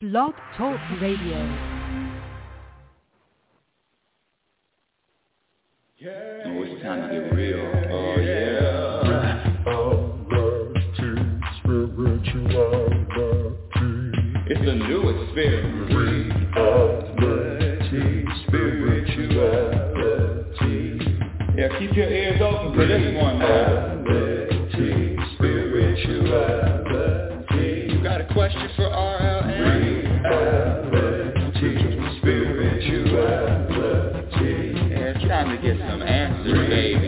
Blog Talk Radio. Oh, it's time to get real. Oh, yeah. It's a new experience. Spirituality. Yeah, keep your ears open for this one now. Spirituality. You got a question for RLN? Spirituality. Yeah, it's time to get some answers, baby.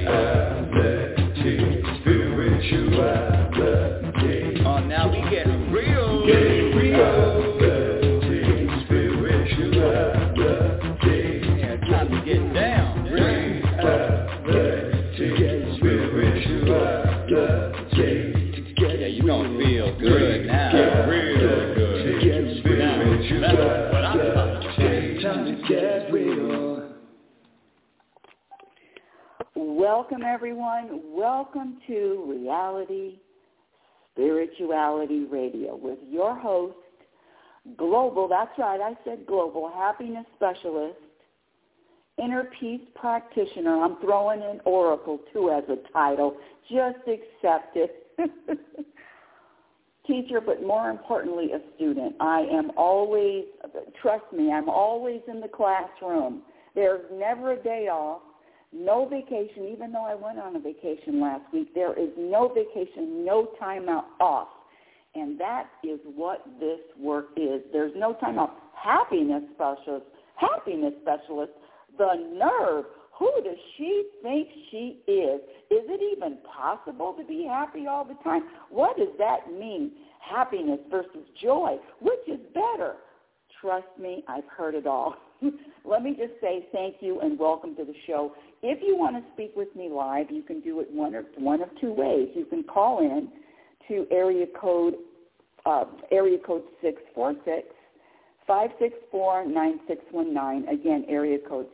Spirituality. Oh, now we getting real. Getting real. Spirituality. Yeah, it's time to get down. Yeah, you gonna feel good now. Real good. Now, that's what I'm talking about. Time to get real. Welcome, everyone. Welcome to Reality Spirituality Radio with your host, Global, that's right, I said global, happiness specialist, inner peace practitioner. I'm throwing in Oracle, too, as a title. Just accept it. Teacher, but more importantly, a student. I am always, trust me, I'm always in the classroom. There's never a day off, no vacation, even though I went on a vacation last week. There is no vacation, no time off. And that is what this work is. There's no time off. Happiness specialist, the nerve. Who does she think she is? Is it even possible to be happy all the time? What does that mean? Happiness versus joy. Which is better? Trust me, I've heard it all. Let me just say thank you and welcome to the show. If you want to speak with me live, you can do it one of two ways. You can call in to area code 646-564-9619. Again, area code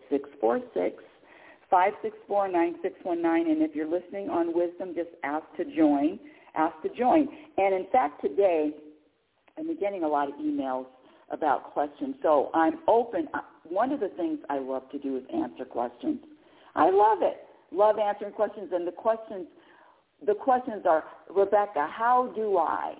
646-564-9619. And if you're listening on Wisdom, just ask to join. And in fact, today, I'm getting a lot of emails about questions. So I'm open. One of the things I love to do is answer questions. I love it. Love answering questions. And the questions are, Rebecca, how do I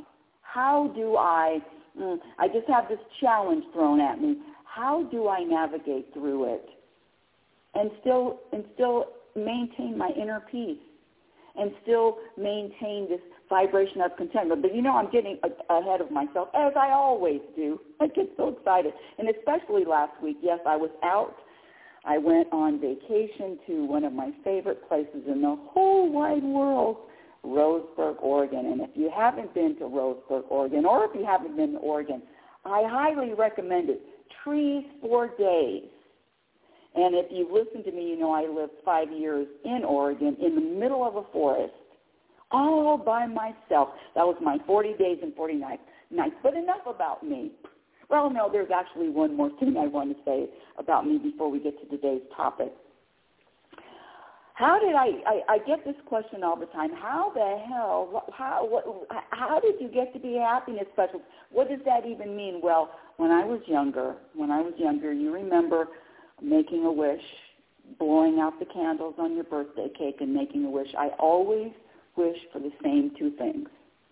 just have this challenge thrown at me. How do I navigate through it and still maintain my inner peace and still maintain this vibration of contentment? But I'm getting ahead of myself, as I always do. I get so excited. And especially last week, yes, I was out. I went on vacation to one of my favorite places in the whole wide world, Roseburg, Oregon. And if you haven't been to Roseburg, Oregon, or if you haven't been to Oregon, I highly recommend it. Trees for days. And if you've listened to me, you know I lived 5 years in Oregon in the middle of a forest, all by myself. That was my 40 days and 40 nights. But enough about me. Well, no, there's actually one more thing I want to say about me before we get to today's topic. How did I get this question all the time? How the hell, how did you get to be a happiness specialist? What does that even mean? Well, when I was younger, you remember making a wish, blowing out the candles on your birthday cake and making a wish. I always wished for the same two things.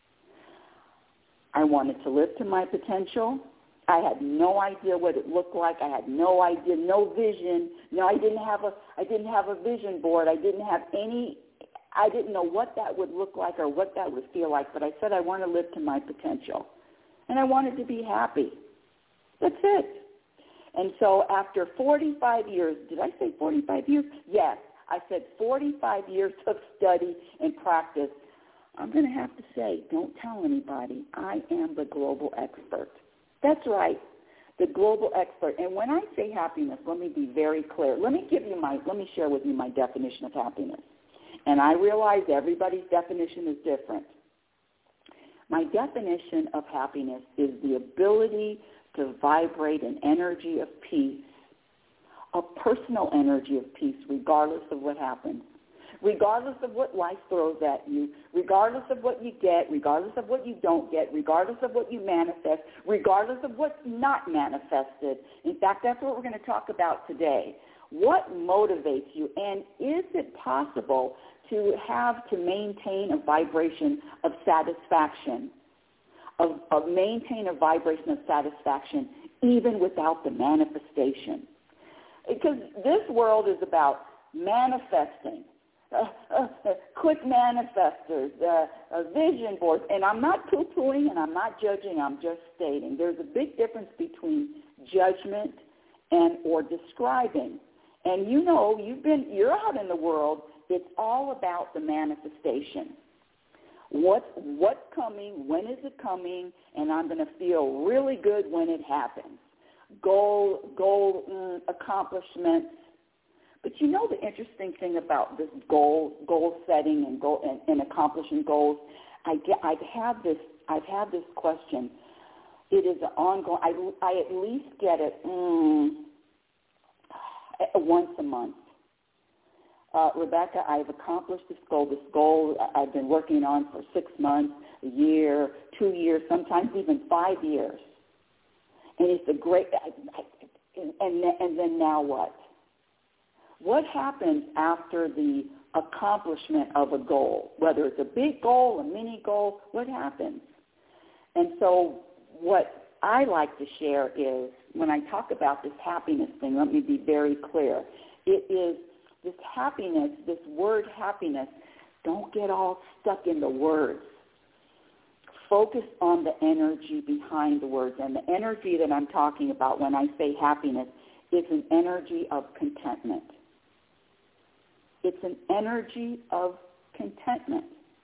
I wanted to live to my potential. I had no idea what it looked like. I had no idea, no vision. No, I didn't have a vision board. I didn't know what that would look like or what that would feel like. But I said I want to live to my potential, and I wanted to be happy. That's it. And so after 45 years, did I say 45 years? Yes, I said 45 years of study and practice. I'm going to have to say, don't tell anybody, I am the global expert. That's right, the global expert. And when I say happiness, let me be very clear. Let me share with you my definition of happiness. And I realize everybody's definition is different. My definition of happiness is the ability to vibrate an energy of peace, a personal energy of peace, regardless of what happens, regardless of what life throws at you, regardless of what you get, regardless of what you don't get, regardless of what you manifest, regardless of what's not manifested. In fact, that's what we're going to talk about today. What motivates you, and is it possible to maintain a vibration of satisfaction, of maintain a vibration of satisfaction even without the manifestation? Because this world is about manifesting, quick manifestors, vision boards. And I'm not poo-pooing and I'm not judging, I'm just stating. There's a big difference between judgment and or describing. And you know, you're out in the world, it's all about the manifestation. What's coming, when is it coming, and I'm going to feel really good when it happens. Goal accomplishment. But you know the interesting thing about this goal setting and accomplishing goals, I've had this question. It is an ongoing. I at least get it once a month. Rebecca, I've accomplished this goal I've been working on for 6 months, a year, 2 years, sometimes even 5 years. And it's a great, and then now what? What happens after the accomplishment of a goal? Whether it's a big goal, a mini goal, what happens? And so what I like to share is, when I talk about this happiness thing, let me be very clear. It is this happiness, this word happiness, don't get all stuck in the words. Focus on the energy behind the words. And the energy that I'm talking about when I say happiness is an energy of contentment. It's an energy of contentment.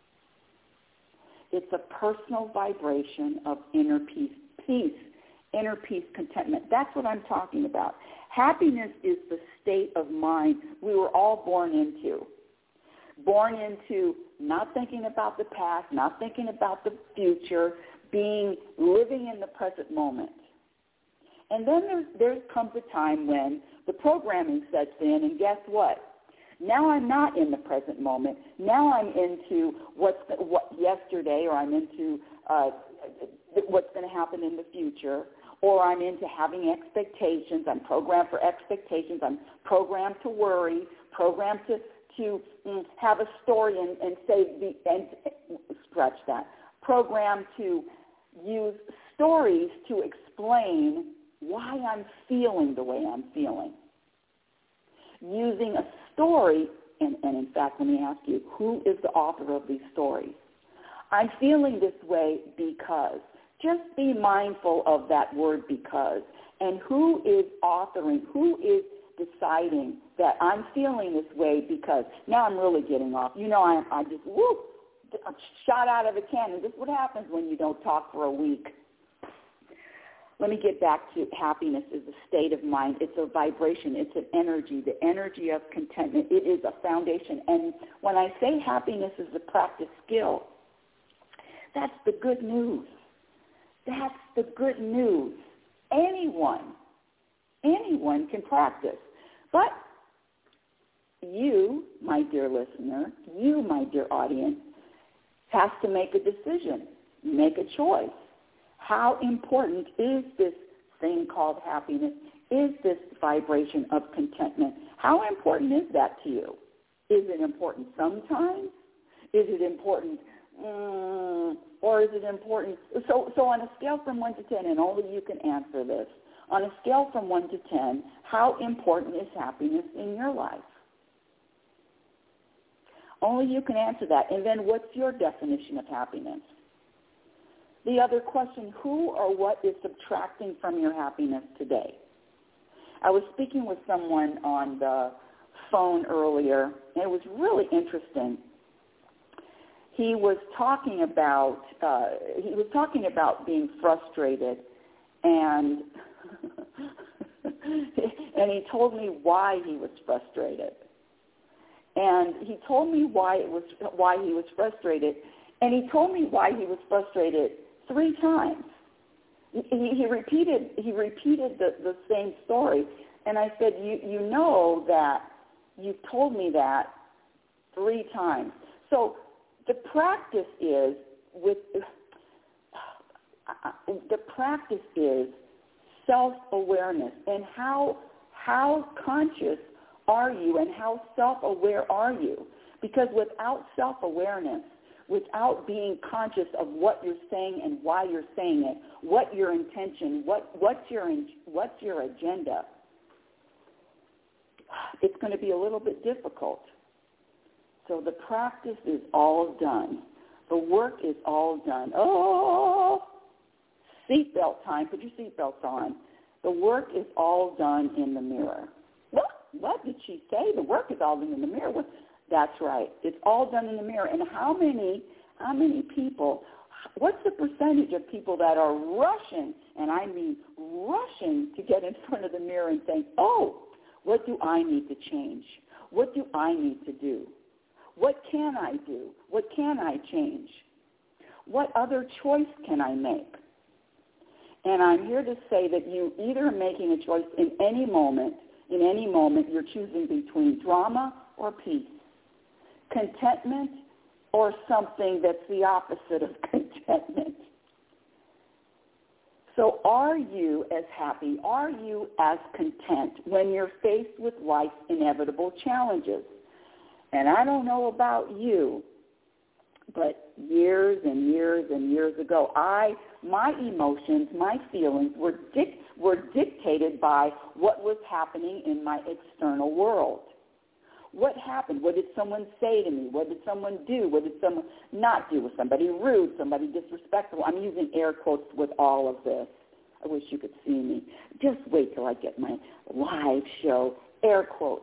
It's a personal vibration of inner peace, inner peace, contentment. That's what I'm talking about. Happiness is the state of mind we were all born into. Born into not thinking about the past, not thinking about the future, living in the present moment. And then there comes a time when the programming sets in, and guess what? Now I'm not in the present moment. Now I'm into what yesterday, or I'm into what's going to happen in the future, or I'm into having expectations. I'm programmed for expectations. I'm programmed to worry, programmed to have a story and say scratch that. Programmed to use stories to explain why I'm feeling the way I'm feeling. Using a story, and in fact, let me ask you, who is the author of these stories? I'm feeling this way because. Just be mindful of that word because. And who is authoring, who is deciding that I'm feeling this way because. Now I'm really getting off. You know, I just, shot out of a cannon. This is what happens when you don't talk for a week. Let me get back to happiness is a state of mind. It's a vibration. It's an energy, the energy of contentment. It is a foundation. And when I say happiness is a practice skill, that's the good news. That's the good news. Anyone can practice. But you, my dear listener, you, my dear audience, has to make a decision, make a choice. How important is this thing called happiness? Is this vibration of contentment? How important is that to you? Is it important sometimes? Is it important, or is it important? So on a scale from 1 to 10, and only you can answer this, on a scale from 1 to 10, how important is happiness in your life? Only you can answer that. And then what's your definition of happiness? The other question, who or what is subtracting from your happiness today? I was speaking with someone on the phone earlier, and it was really interesting. He was talking about being frustrated, and and he told me why he was frustrated. And he told me why he was frustrated, and he told me why he was frustrated 3 times. He repeated the same story, and I said, you know that you've told me that 3 times. So the practice is self-awareness, and how conscious are you and how self-aware are you? Because without self-awareness, without being conscious of what you're saying and why you're saying it, what your intention, what's your agenda, it's going to be a little bit difficult. So the practice is all done. The work is all done. Oh, seatbelt time. Put your seatbelts on. The work is all done in the mirror. What did she say? The work is all done in the mirror. That's right. It's all done in the mirror. And how many people, what's the percentage of people that are rushing, and I mean rushing, to get in front of the mirror and think, oh, what do I need to change? What do I need to do? What can I do? What can I change? What other choice can I make? And I'm here to say that you either are making a choice in any moment you're choosing between drama or peace, contentment or something that's the opposite of contentment. So are you as happy, are you as content when you're faced with life's inevitable challenges? And I don't know about you, but years and years and years ago, my emotions, my feelings were dictated by what was happening in my external world. What happened? What did someone say to me? What did someone do? What did someone not do? Was somebody rude? Somebody disrespectful? I'm using air quotes with all of this. I wish you could see me. Just wait till I get my live show. Air quotes.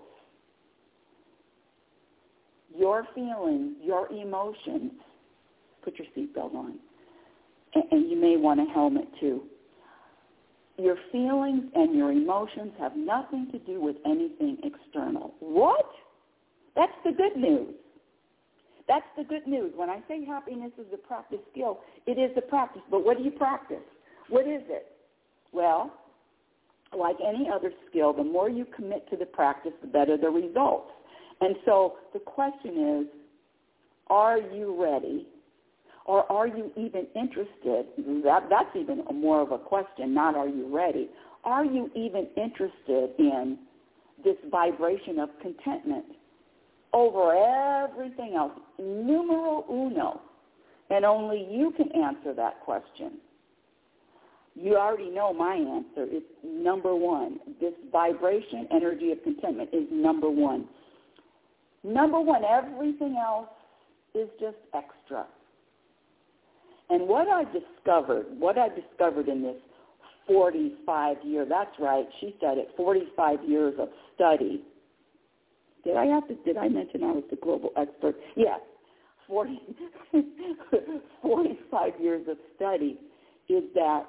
Your feelings, your emotions, put your seatbelt on, and you may want a helmet too. Your feelings and your emotions have nothing to do with anything external. What? That's the good news. That's the good news. When I say happiness is a practice skill, it is a practice. But what do you practice? What is it? Well, like any other skill, the more you commit to the practice, the better the results. And so the question is, are you ready? Or are you even interested? That's even more of a question, not are you ready. Are you even interested in this vibration of contentment over everything else? Numero uno. And only you can answer that question. You already know my answer. It's number one. This vibration, energy of contentment is number one. Number one, everything else is just extra. And what I discovered in this 45-year, that's right, she said it, 45 years of study. Did I mention I was the global expert? Yes, 45 years of study is that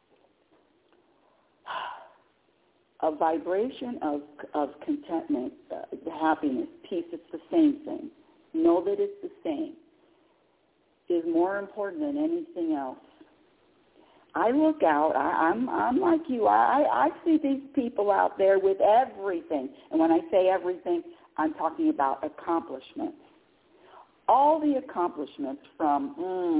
a vibration of contentment, happiness, peace, it's the same thing. Know that it's the same. Is more important than anything else. I look out, I'm like you, I see these people out there with everything. And when I say everything, I'm talking about accomplishments. All the accomplishments from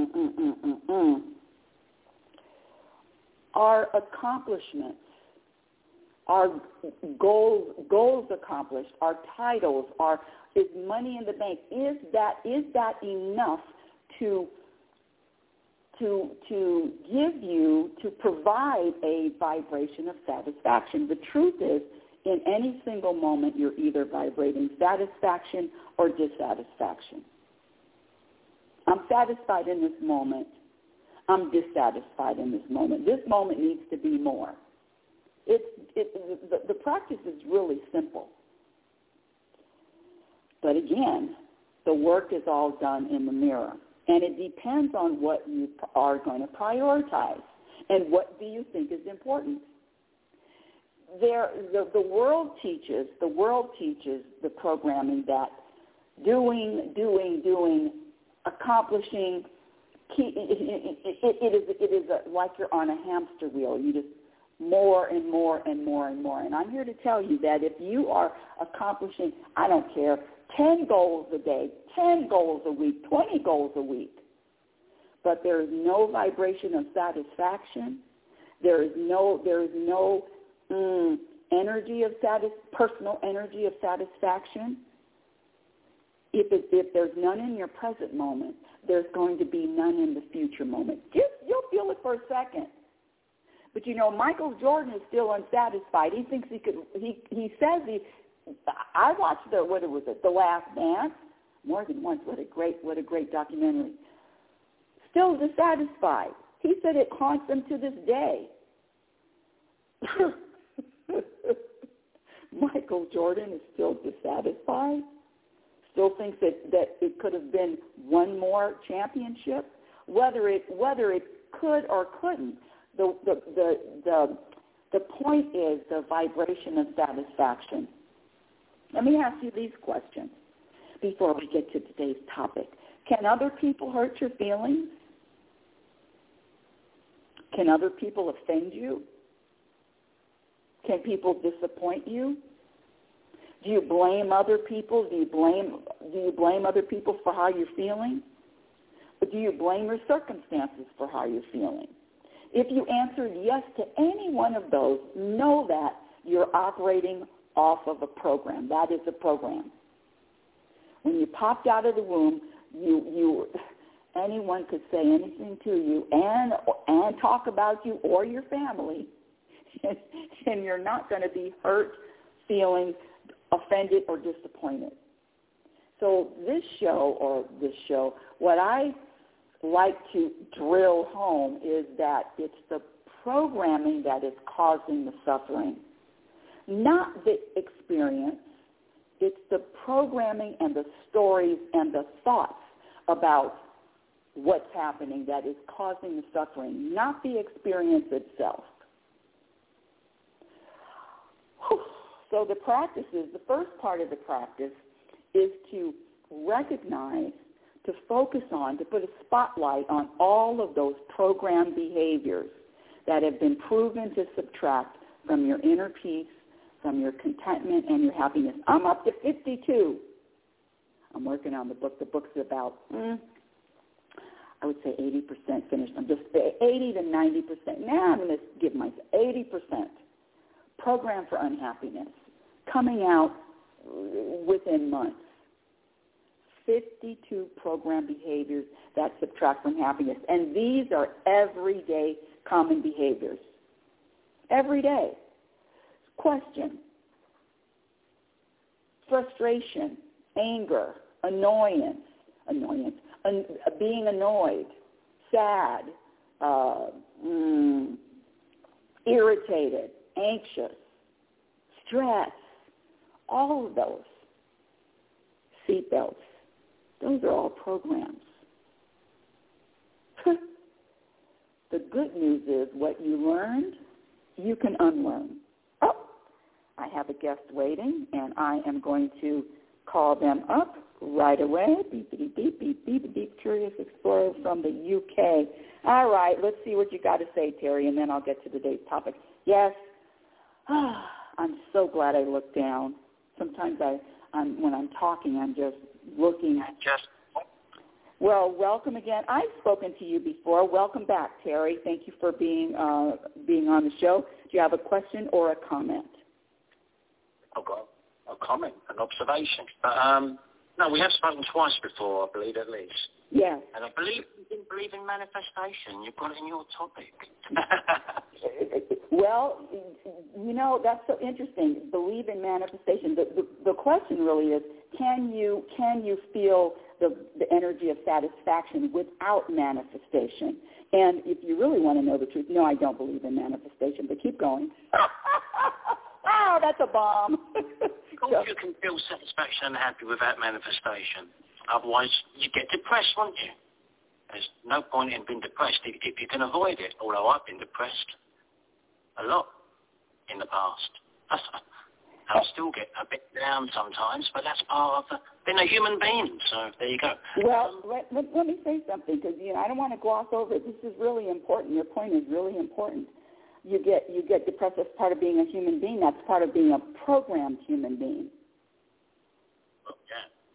are accomplishments. Our goals accomplished, our titles, is money in the bank. Is that enough to give you, to provide a vibration of satisfaction? The truth is, in any single moment, you're either vibrating satisfaction or dissatisfaction. I'm satisfied in this moment. I'm dissatisfied in this moment. This moment needs to be more. The practice is really simple. But again, the work is all done in the mirror. And it depends on what you are going to prioritize and what do you think is important. The world teaches the programming that doing, accomplishing, it is like you're on a hamster wheel. You just more and more and more and more. And I'm here to tell you that if you are accomplishing, I don't care, 10 goals a day, 10 goals a week, 20 goals a week. But there is no vibration of satisfaction. There is no energy of personal energy of satisfaction. If there's none in your present moment, there's going to be none in the future moment. You'll feel it for a second. But Michael Jordan is still unsatisfied. He thinks he could. He says he. I watched The Last Dance more than once. What a great documentary. Still dissatisfied. He said it haunts him to this day. Michael Jordan is still dissatisfied. Still thinks that it could have been one more championship. Whether it could or couldn't. The point is the vibration of satisfaction. Let me ask you these questions before we get to today's topic. Can other people hurt your feelings? Can other people offend you? Can people disappoint you? Do you blame other people? Do you blame other people for how you're feeling? Or do you blame your circumstances for how you're feeling? If you answered yes to any one of those, know that you're operating off of a program. That is a program. When you popped out of the womb, anyone could say anything to you and talk about you or your family, and you're not going to be hurt, feeling offended, or disappointed. So this show, what I like to drill home is that it's the programming that is causing the suffering, not the experience. It's the programming and the stories and the thoughts about what's happening that is causing the suffering, not the experience itself. So the first part of the practice is to recognize, to focus on, to put a spotlight on all of those programmed behaviors that have been proven to subtract from your inner peace, from your contentment and your happiness. I'm up to 52. I'm working on the book. The book's about, I would say 80% finished. I'm just 80 to 90%. Now I'm going to give myself 80%. Program for unhappiness, coming out within months. 52 program behaviors that subtract from happiness. And these are everyday common behaviors. Every day. Question. Frustration, anger, annoyance, being annoyed, sad, irritated, anxious, stress, all of those. Seatbelts. Those are all programs. The good news is what you learned, you can unlearn. Oh, I have a guest waiting, and I am going to call them up right away. Beep, beep, beep, beep, beep, beep, Curious Explorer from the UK. All right, let's see what you got to say, Terry, and then I'll get to today's topic. Yes, I'm so glad I looked down. Sometimes when I'm talking, I'm just looking. Well, welcome again. I've spoken to you before. Welcome back, Terry. Thank you for being on the show. Do you have a question or a comment? I've got a comment, an observation. No, we have spoken twice before, I believe, at least. Yes. And I believe you didn't believe in manifestation. You've got it in your topic. Well, that's so interesting. Believe in manifestation. The question really is, can you feel the energy of satisfaction without manifestation? And if you really want to know the truth, no, I don't believe in manifestation, but keep going. Oh, that's a bomb. Of course you can feel satisfaction and happy without manifestation. Otherwise, you get depressed, won't you? There's no point in being depressed if you can avoid it, although I've been depressed a lot in the past. I still get a bit down sometimes, but that's part of being a human being, so there you go. Well, let me say something, because I don't want to gloss over it. This is really important. Your point is really important. You get depressed as part of being a human being. That's part of being a programmed human being. Well, yeah.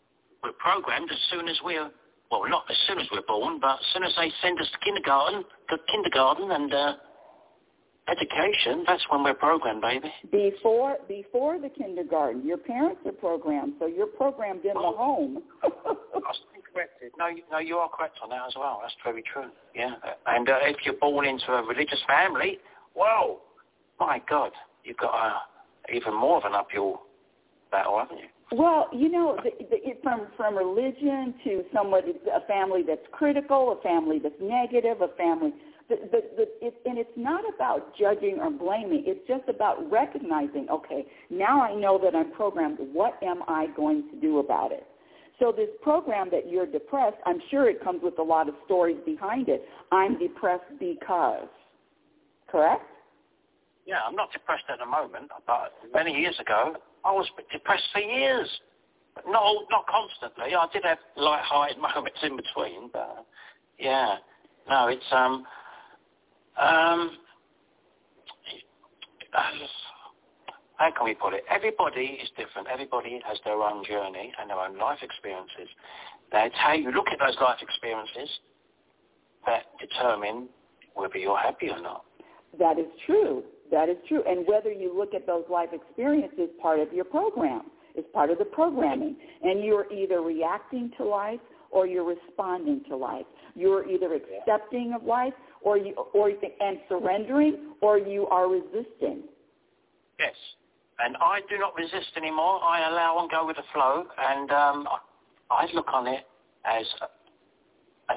we're programmed as soon as we're, well, not as soon as we're born, but as soon as they send us to kindergarten and education, that's when we're programmed, baby. Before the kindergarten, your parents are programmed, so you're programmed in the home. I stand corrected. No, you are correct on that as well. That's very true. Yeah, and if you're born into a religious family, whoa, my God, you've got even more of an uphill battle, haven't you? Well, you know, from religion to a family that's critical, a family that's negative, a family. And it's not about judging or blaming. It's just about recognizing, okay, now I know that I'm programmed. What am I going to do about it? So this program that you're depressed, I'm sure it comes with a lot of stories behind it. I'm depressed because. Correct? Yeah, I'm not depressed at the moment, but many years ago, I was depressed for years. But not constantly. I did have light-hearted moments in between, but yeah. No, it's, how can we put it? Everybody is different. Everybody has their own journey and their own life experiences. That's how you look at those life experiences that determine whether you're happy or not. That is true. That is true. And whether you look at those life experiences, part of your program, is part of the programming. And you're either reacting to life or you're responding to life. You're either accepting of life and surrendering, or you are resisting. Yes. And I do not resist anymore. I allow and go with the flow. And I look on it as an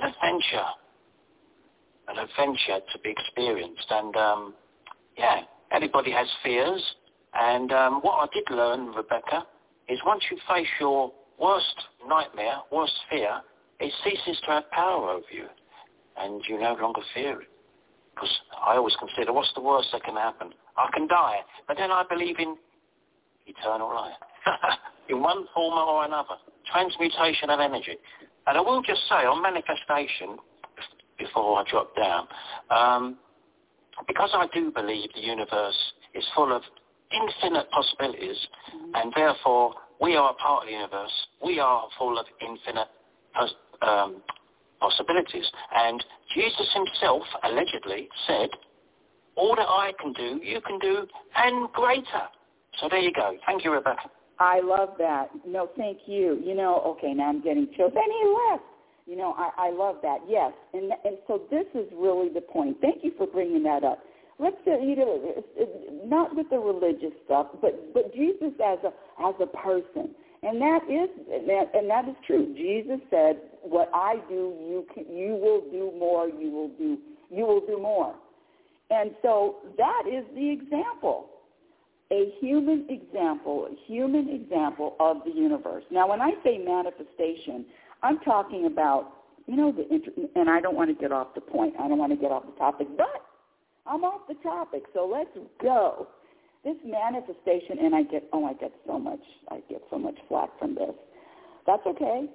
adventure to be experienced. And yeah, everybody has fears, and what I did learn, Rebecca, is once you face your worst nightmare, worst fear, it ceases to have power over you, and you no longer fear it. Because I always consider, what's the worst that can happen? I can die, but then I believe in eternal life, in one form or another, transmutation of energy. And I will just say, on manifestation, before I drop down, because I do believe the universe is full of infinite possibilities, and therefore we are a part of the universe. We are full of infinite possibilities. And Jesus himself allegedly said, all that I can do, you can do, and greater. So there you go. Thank you, Rebecca. I love that. No, thank you. You know, okay, now I'm getting chills. Any less. You know, I love that. Yes, and so this is really the point. Thank you for bringing that up. Let's not with the religious stuff, but Jesus as a person, and that is true. Jesus said, "What I do, you will do more. You will do more," and so that is the example, a human example of the universe. Now, when I say manifestation, I'm talking about, you know, and I don't want to get off the point. I don't want to get off the topic, but I'm off the topic, so let's go. This manifestation, and I get so much flack from this. That's okay.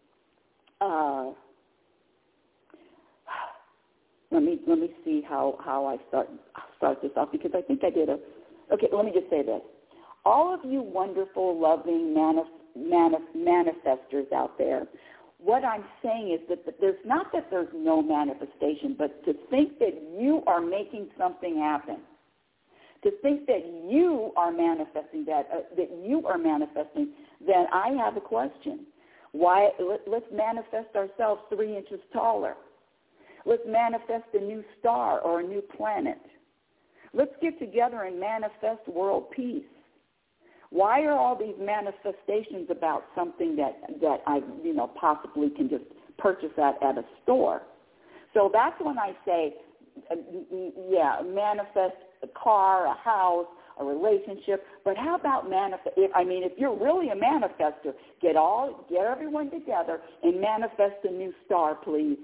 Let me see how I start this off, because I think I did okay, let me just say this. All of you wonderful, loving manifestors out there, what I'm saying is that there's not that there's no manifestation, but to think that you are making something happen, to think that you are manifesting that you are manifesting, then I have a question. Why? Let's manifest ourselves 3 inches taller. Let's manifest a new star or a new planet. Let's get together and manifest world peace. Why are all these manifestations about something that I, you know, possibly can just purchase at a store? So that's when I say, manifest a car, a house, a relationship. But how about manifest? If you're really a manifester, get everyone together and manifest a new star, please.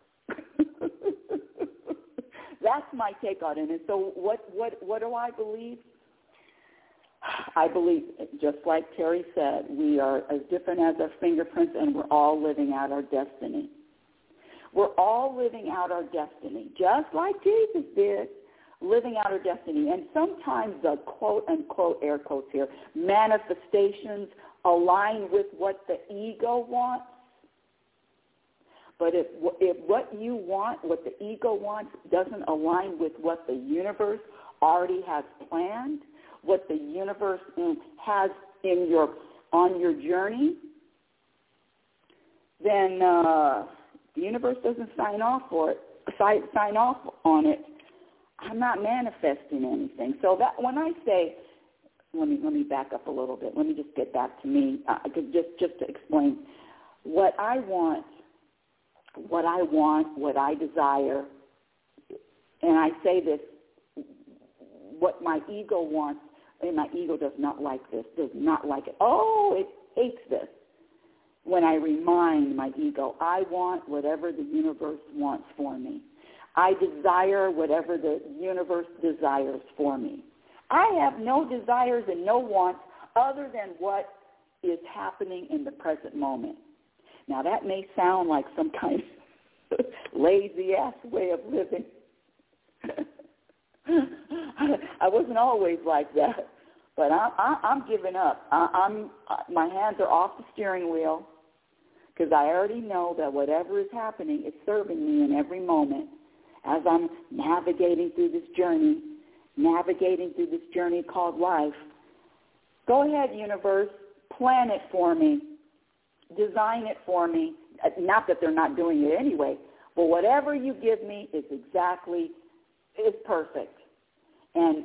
That's my take on it. And so what do I believe? I believe, just like Terry said, we are as different as our fingerprints, and we're all living out our destiny. We're all living out our destiny, just like Jesus did, living out our destiny. And sometimes the quote-unquote, air quotes here, manifestations align with what the ego wants. But if what you want, what the ego wants, doesn't align with what the universe already has planned, what the universe has on your journey, then the universe doesn't sign off on it. I'm not manifesting anything. So that when I say, let me back up a little bit. Let me just get back to me, just to explain what I want, what I desire, and I say this, what my ego wants, and my ego does not like this, does not like it. Oh, it hates this. When I remind my ego, I want whatever the universe wants for me. I desire whatever the universe desires for me. I have no desires and no wants other than what is happening in the present moment. Now, that may sound like some kind of lazy-ass way of living. I wasn't always like that, but I'm giving up. My hands are off the steering wheel because I already know that whatever is happening is serving me in every moment as I'm navigating through this journey called life. Go ahead, universe, plan it for me, design it for me. Not that they're not doing it anyway, but whatever you give me is perfect. And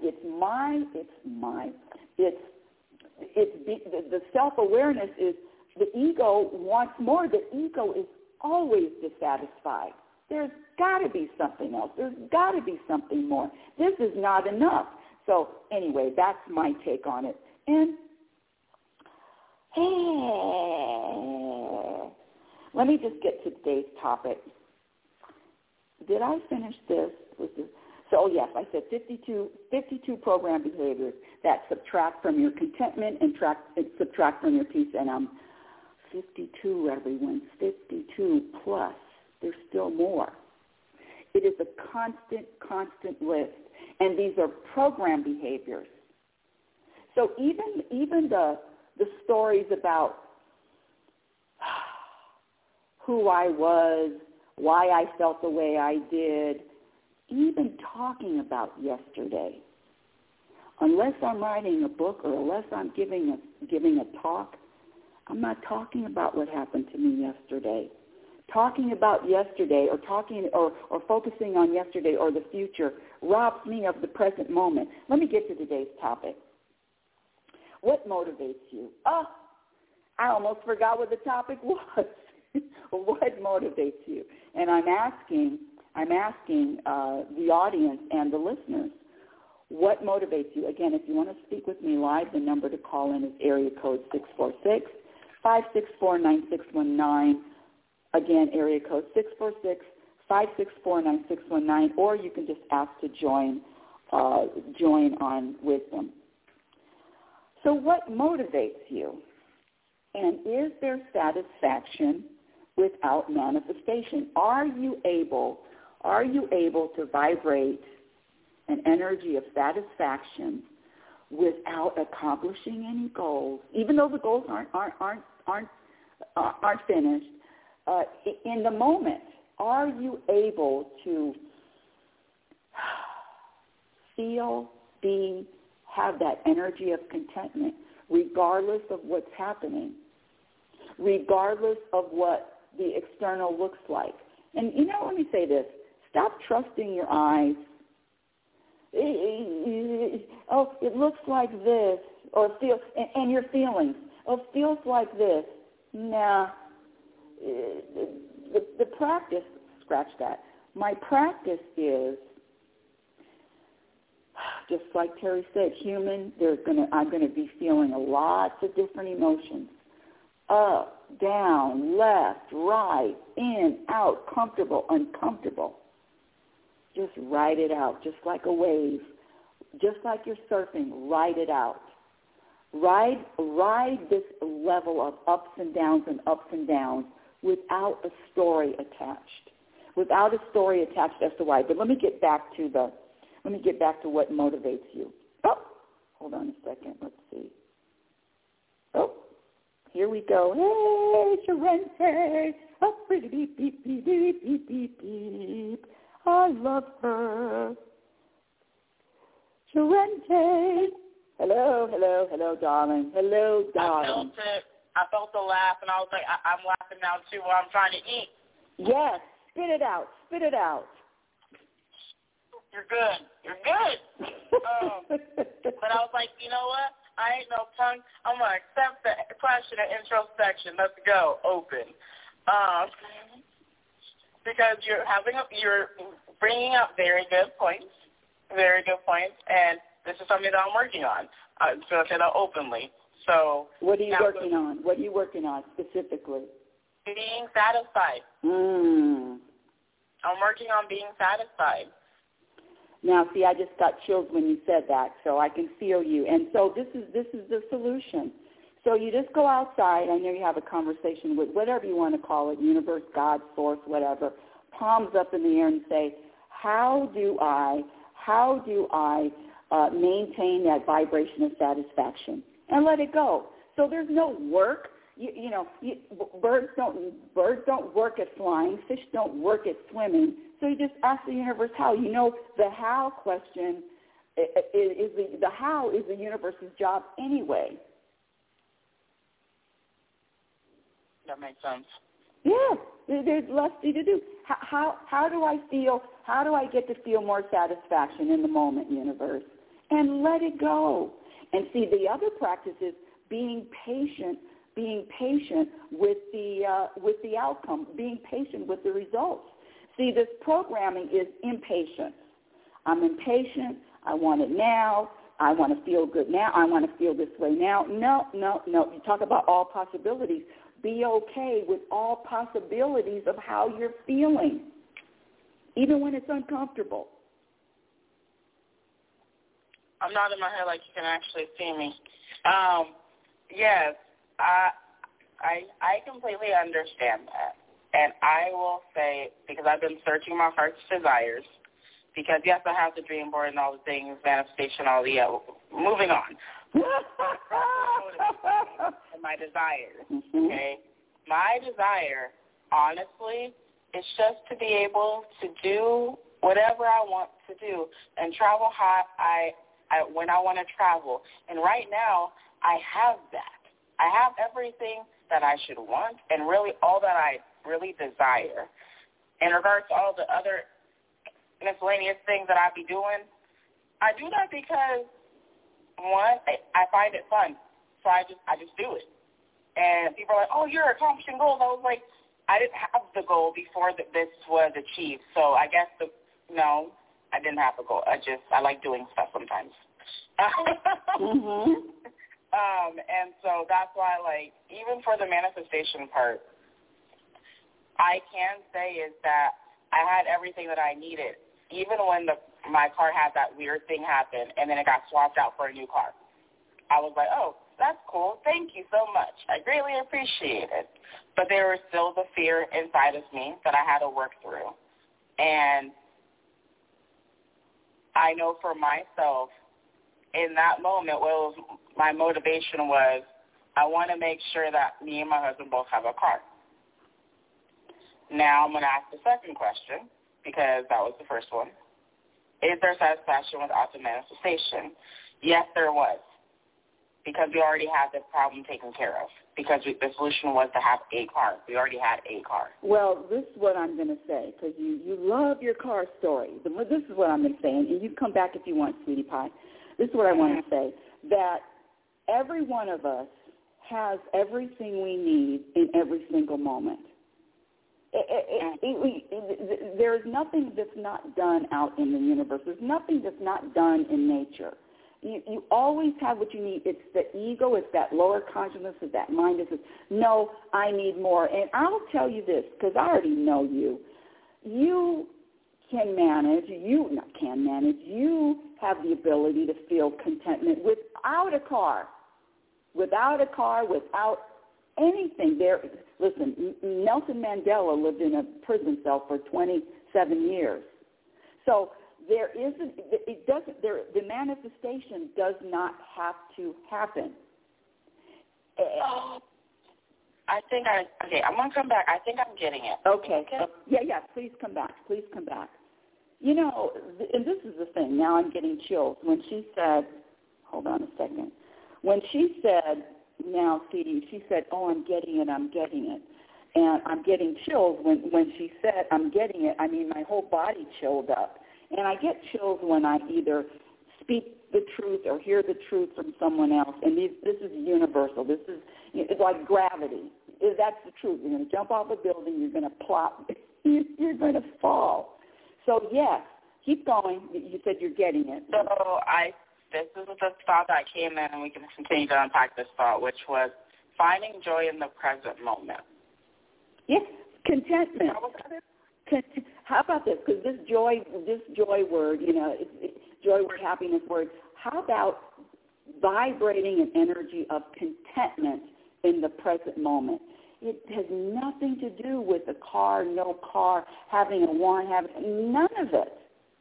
the self-awareness is the ego wants more. The ego is always dissatisfied. There's got to be something else. There's got to be something more. This is not enough. So anyway, that's my take on it. And let me just get to today's topic. Did I finish this? So, yes, I said 52 program behaviors that subtract from your contentment and subtract from your peace. And I'm 52, everyone, 52 plus. There's still more. It is a constant list. And these are program behaviors. So even the stories about who I was, why I felt the way I did, even talking about yesterday, unless I'm writing a book or unless I'm giving a talk, I'm not talking about what happened to me yesterday. Talking about yesterday or focusing on yesterday or the future robs me of the present moment. Let me get to today's topic. What motivates you? Oh, I almost forgot what the topic was. What motivates you? And I'm asking the audience and the listeners, what motivates you? Again, if you want to speak with me live, the number to call in is area code 646-564-9619. Again, area code 646-564-9619, or you can just ask to join on with them. So what motivates you? And is there satisfaction without manifestation? Are you able to vibrate an energy of satisfaction without accomplishing any goals, even though the goals aren't finished? In the moment, are you able to have that energy of contentment, regardless of what's happening, regardless of what the external looks like? And, let me say this. Stop trusting your eyes. Oh, it looks like this, or and your feelings. Oh, it feels like this. Nah. The practice, scratch that. My practice is, just like Terry said, human. I'm going to be feeling lots of different emotions. Up, down, left, right, in, out, comfortable, uncomfortable. Just ride it out, just like a wave. Just like you're surfing, ride it out. Ride this level of ups and downs without a story attached. Without a story attached as to why. But let me get back to what motivates you. Oh, hold on a second. Let's see. Oh, here we go. Hey, Sharente. Oh, pretty beep, beep, beep, beep, beep, beep, beep. I love her. Sharente. Hello, hello, hello, darling. Hello, darling. I felt the laugh, and I was like, I'm laughing now, too, while I'm trying to eat. Yes. Spit it out. Spit it out. You're good. You're good. But I was like, you know what? I ain't no punk. I'm going to accept the question and introspection. Let's go. Open. Because you're bringing up very good points, and this is something that I'm working on. So I said openly. So what are you working on? What are you working on specifically? Being satisfied. I'm working on being satisfied. Now, see, I just got chills when you said that, so I can feel you. And so this is the solution. So you just go outside. I know you have a conversation with whatever you want to call it, universe, God, source, whatever, palms up in the air and say, how do I maintain that vibration of satisfaction? And let it go. So there's no work. Birds don't work at flying. Fish don't work at swimming. So you just ask the universe how. You know, the how question is the how is the universe's job anyway. That makes sense. Yeah, there's less to do. How do I feel? How do I get to feel more satisfaction in the moment, universe? And let it go. And see, the other practice is being patient with the outcome, being patient with the results. See, this programming is impatience. I'm impatient. I want it now. I want to feel good now. I want to feel this way now. No. You talk about all possibilities. Be okay with all possibilities of how you're feeling, even when it's uncomfortable. I'm nodding my head like you can actually see me. Yes, I completely understand that. And I will say, because I've been searching my heart's desires, because, yes, I have the dream board and all the things, manifestation, all the, moving on. And my desires, okay? My desire, honestly, is just to be able to do whatever I want to do and travel when I want to travel. And right now, I have that. I have everything that I should want and really all that I really desire. In regards to all the other miscellaneous things that I be doing, I do that because, one, I find it fun. So I just do it. And people are like, oh, you're accomplishing goals. I was like, I didn't have the goal before this was achieved. So I guess no, I didn't have a goal. I like doing stuff sometimes. And so that's why, like, even for the manifestation part, I can say is that I had everything that I needed, even when my car had that weird thing happen and then it got swapped out for a new car. I was like, oh, that's cool. Thank you so much. I greatly appreciate it. But there was still the fear inside of me that I had to work through. And I know for myself, in that moment, my motivation was, I want to make sure that me and my husband both have a car. Now I'm going to ask the second question, because that was the first one. Is there satisfaction without the manifestation? Yes, there was, because we already had the problem taken care of, because the solution was to have a car. We already had a car. Well, this is what I'm going to say, because you love your car story. This is what I'm going to say, and you come back if you want, sweetie pie. This is what I want to say, that every one of us has everything we need in every single moment. There is nothing that's not done out in the universe. There's nothing that's not done in nature. You always have what you need. It's the ego. It's that lower consciousness. It's that mind that says, no, I need more. And I'll tell you this, because I already know you. You can manage. You have the ability to feel contentment without a car. Without anything. Listen, Nelson Mandela lived in a prison cell for 27 years. So the manifestation does not have to happen. I'm going to come back. I think I'm getting it. Okay. Yeah, please come back. Please come back. You know, and this is the thing. Now I'm getting chills. When she said, hold on a second. When she said, now, Stevie, she said, oh, I'm getting it. And I'm getting chills when she said, I'm getting it. I mean, my whole body chilled up. And I get chills when I either speak the truth or hear the truth from someone else. And this is universal. It's like gravity. That's the truth. You're going to jump off a building. You're going to plop. You're going to fall. So, yes, keep going. You said you're getting it. So this is the thought that came in, and we can continue to unpack this thought, which was finding joy in the present moment. Yes, contentment. How about this? Because this joy word, joy word, happiness word, how about vibrating an energy of contentment in the present moment? It has nothing to do with a car, no car, having a want, none of it.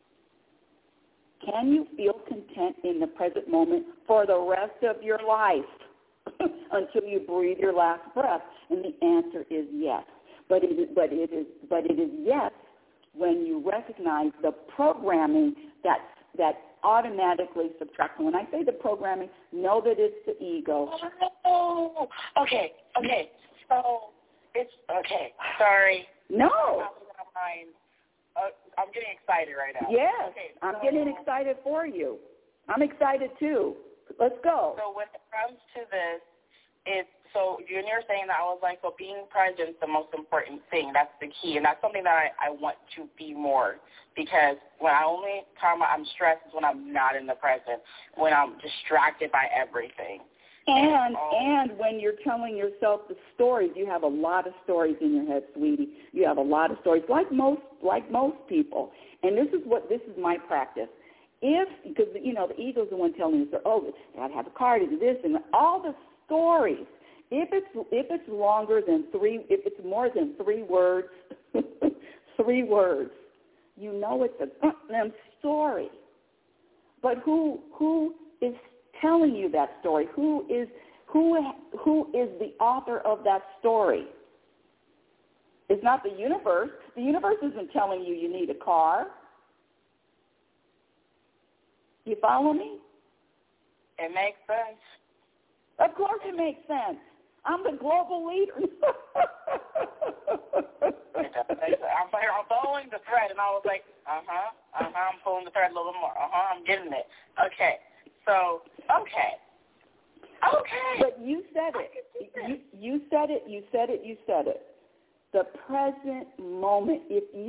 Can you feel content in the present moment for the rest of your life until you breathe your last breath? And the answer is yes. But it is yes when you recognize the programming that automatically subtracts. And when I say the programming, know that it's the ego. Oh, okay. So it's okay. Sorry. No. I'm getting excited right now. Yes, okay, I'm getting excited for you. I'm excited too. Let's go. So when it comes to this, so you're saying that I was like, so being present is the most important thing. That's the key, and that's something that I want to be more, because when I only time I'm stressed is when I'm not in the present, when I'm distracted by everything. And when you're telling yourself the stories, you have a lot of stories in your head, sweetie. You have a lot of stories, like most people. And this is my practice. Because the ego's the one telling you, oh, I gotta have a car to do this, and all the stories. If it's longer than if it's more than 3 words, 3 words, it's a story. But who is telling you that story? Who is the author of that story? It's not the universe. The universe isn't telling you need a car. You follow me? It makes sense. Of course it makes sense. I'm the global leader. I'm following the thread, and I was like, I'm pulling the thread a little more. I'm getting it. Okay. So, okay. But you said it. You said it. The present moment.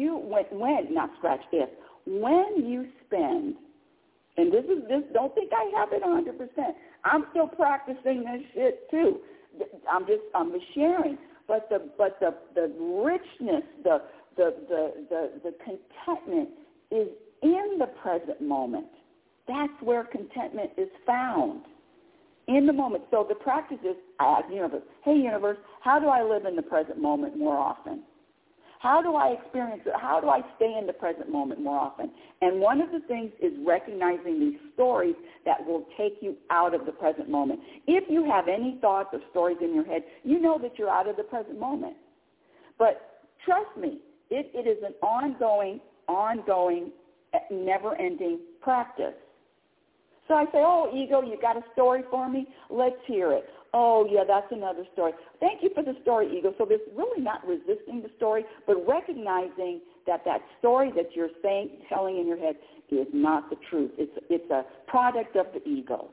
When you spend, and this, don't think I have it 100%. I'm still practicing this shit too. I'm just sharing. But the richness, the contentment is in the present moment. That's where contentment is found, in the moment. So the practice is, I ask the universe, hey, universe, how do I live in the present moment more often? How do I experience it? How do I stay in the present moment more often? And one of the things is recognizing these stories that will take you out of the present moment. If you have any thoughts or stories in your head, you know that you're out of the present moment. But trust me, it is an ongoing, never-ending practice. So I say, oh, ego, you got a story for me? Let's hear it. Oh, yeah, that's another story. Thank you for the story, ego. So there's really not resisting the story, but recognizing that story that you're telling in your head is not the truth. It's a product of the ego.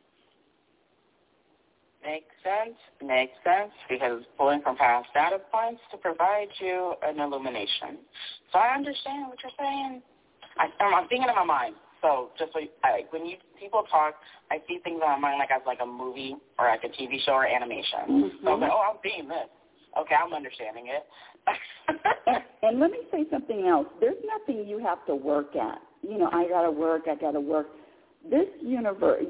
Makes sense, because it's pulling from past data points to provide you an illumination. So I understand what you're saying. I'm thinking in my mind. So just when people talk, I see things in my mind as a movie or like a TV show or animation. Mm-hmm. So I'm like, oh, I'm seeing this. Okay, I'm understanding it. and let me say something else. There's nothing you have to work at. I got to work. This universe,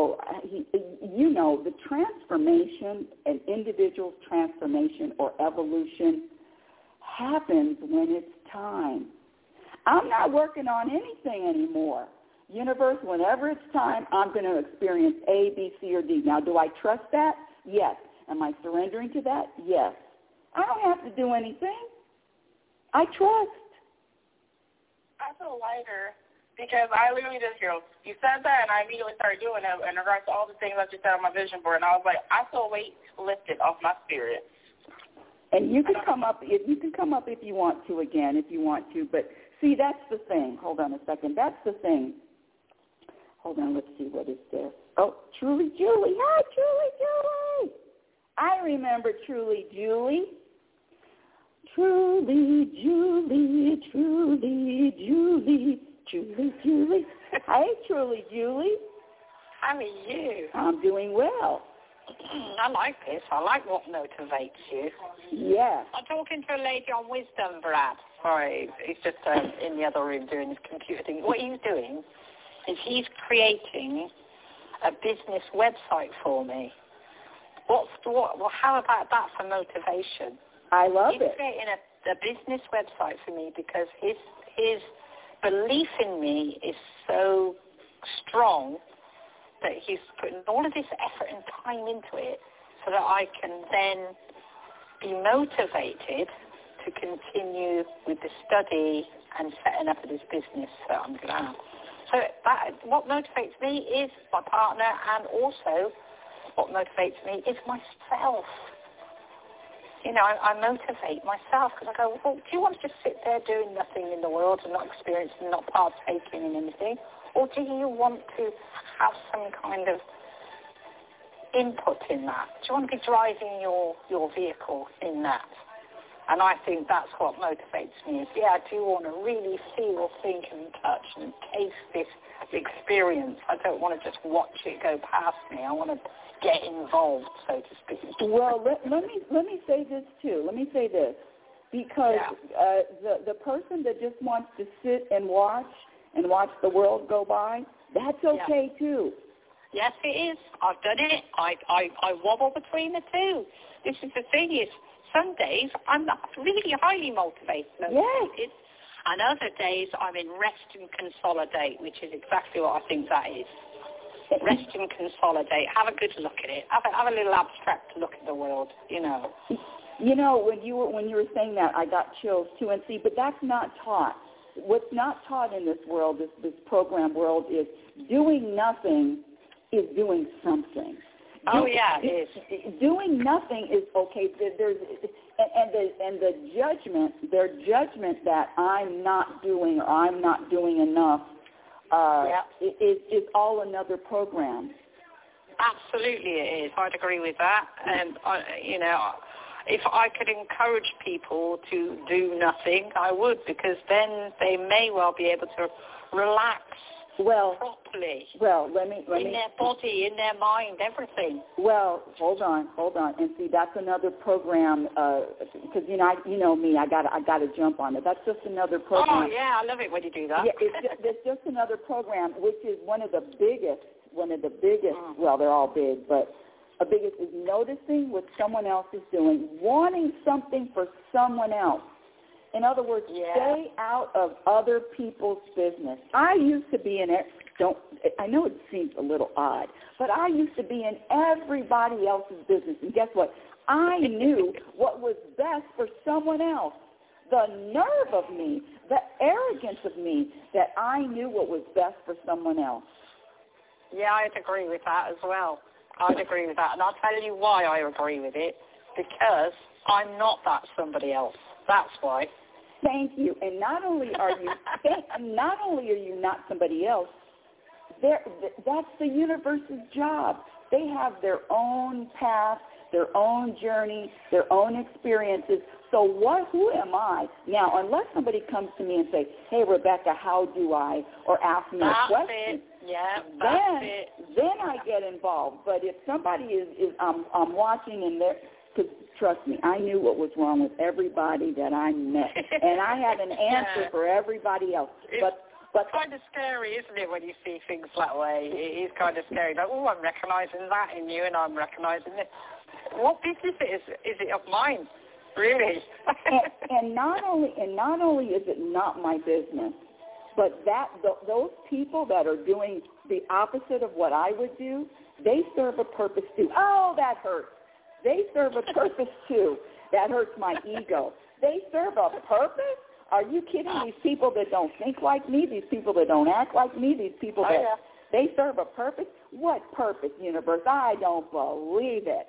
the transformation, an individual's transformation or evolution happens when it's time. I'm not working on anything anymore. Universe, whenever it's time, I'm going to experience A, B, C, or D. Now, do I trust that? Yes. Am I surrendering to that? Yes. I don't have to do anything. I trust. I feel lighter because I literally just, you said that, and I immediately started doing it in regards to all the things I just said on my vision board, and I was like, I feel a weight lifted off my spirit. And you can come up if you want to again, if you want to. But see, that's the thing. Hold on a second. That's the thing. Hold on. Let's see. What is this? Oh, Truly Julie. Hi, Truly Julie. I remember Truly Julie. Truly Julie. Truly Julie. Truly Julie. Hi, Truly Julie. How are you? I'm doing well. I like this. I like what motivates you. Yeah. I'm talking to a lady on Wisdom, Brad. Sorry, he's just in the other room doing his computer thing. What he's doing is he's creating a business website for me. How about that for motivation? I love it. He's creating a business website for me because his belief in me is so strong that he's putting all of this effort and time into it so that I can then be motivated to continue with the study and setting up this business that I'm going to have. So what motivates me is my partner, and also what motivates me is myself. I motivate myself because I go, well, do you want to just sit there doing nothing in the world and not experiencing, not partaking in anything? Or do you want to have some kind of input in that? Do you want to be driving your vehicle in that? And I think that's what motivates me is, I do want to really feel, think and touch and taste this experience. I don't want to just watch it go past me. I want to get involved, so to speak. Well, let me say this too. Let me say this. Because the person that just wants to sit and watch the world go by, that's okay too. Yes, it is. I've done it. I wobble between the two. This is the thing is, some days I'm really highly motivated. Yes. And other days I'm in rest and consolidate, which is exactly what I think that is. Rest and consolidate. Have a good look at it. Have a little abstract look at the world, When you were saying that, I got chills too. And see, but that's not taught. What's not taught in this world, this program world, is doing nothing is doing something. Oh yeah, it is. Doing nothing is okay. There's the judgment, their judgment that I'm not doing or I'm not doing enough is all another program. Absolutely, it is. I'd agree with that. And if I could encourage people to do nothing, I would, because then they may well be able to relax properly. Well, let me in their body, in their mind, everything. Well, hold on, and see, that's another program. Because you know me, I gotta jump on it. That's just another program. Oh yeah, I love it when you do that. Yeah, it's just another program, which is one of the biggest. Well, they're all big, but a biggest is noticing what someone else is doing, wanting something for someone else. In other words, stay out of other people's business. I used to be I know it seems a little odd, but I used to be in everybody else's business. And guess what? I knew what was best for someone else. The nerve of me, the arrogance of me, that I knew what was best for someone else. Yeah, I'd agree with that as well. I'd agree with that. And I'll tell you why I agree with it. Because I'm not that somebody else. That's why. Thank you. And not only are you not somebody else, that's the universe's job. They have their own path, their own journey, their own experiences. So who am I? Now, unless somebody comes to me and say, hey, Rebecca, how do I? Or ask me a question. Then I get involved. But if somebody is I'm watching and because trust me, I knew what was wrong with everybody that I met. And I had an answer for everybody else. But kind of scary, isn't it, when you see things that way? It is kind of scary. Like, oh, I'm recognizing that in you, and I'm recognizing this. What business is it of mine? Really? and not only is it not my business, but those people that are doing the opposite of what I would do, they serve a purpose too. Oh, that hurts. They serve a purpose too. That hurts my ego. They serve a purpose? Are you kidding? These people that don't think like me, these people that don't act like me, these people that they serve a purpose? What purpose, universe? I don't believe it.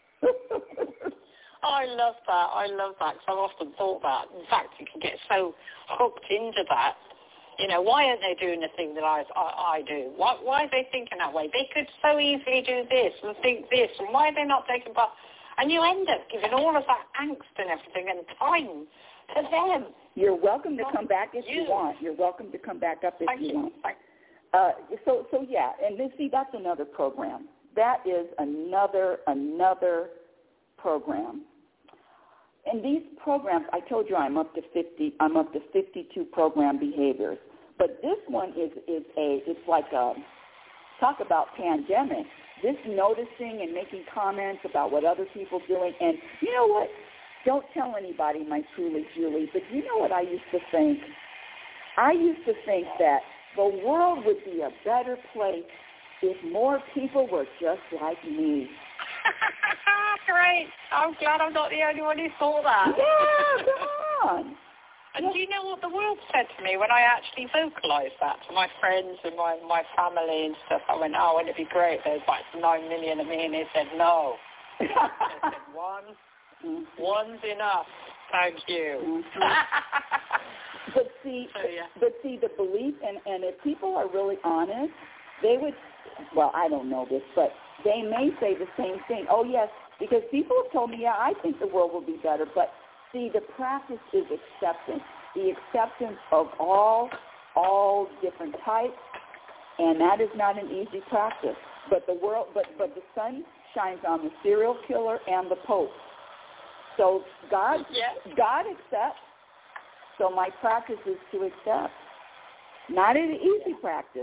I love that. I love that because I've often thought that. In fact, you can get so hooked into that. You know, why aren't they doing the thing that I do? Why are they thinking that way? They could so easily do this and think this, and why are they not taking part? And you end up giving all of that angst and everything and time to them. You're welcome to come back if you want. You're welcome to come back up if you want. So yeah, and then see, that's another program. That is another program. And these programs, I told you I'm up to 52 program behaviors. But this one it's like a, talk about pandemic. This noticing and making comments about what other people are doing. And you know what? Don't tell anybody, my truly Julie, but you know what I used to think? I used to think that the world would be a better place if more people were just like me. Great. I'm glad I'm not the only one who thought that. Yeah, come on. And do you know what the world said to me when I actually vocalised that to my friends and my family and stuff? I went, oh, wouldn't it be great? There's like 9 million of me, and they said, no. I said, one's enough. Thank you. But see, the belief, and if people are really honest, they would, well, I don't know this, but they may say the same thing. Oh, yes, because people have told me, yeah, I think the world will be better. But see, the practice is acceptance, the acceptance of all different types, and that is not an easy practice. But the world, but the sun shines on the serial killer and the Pope. So God accepts. So my practice is to accept. Not an easy practice.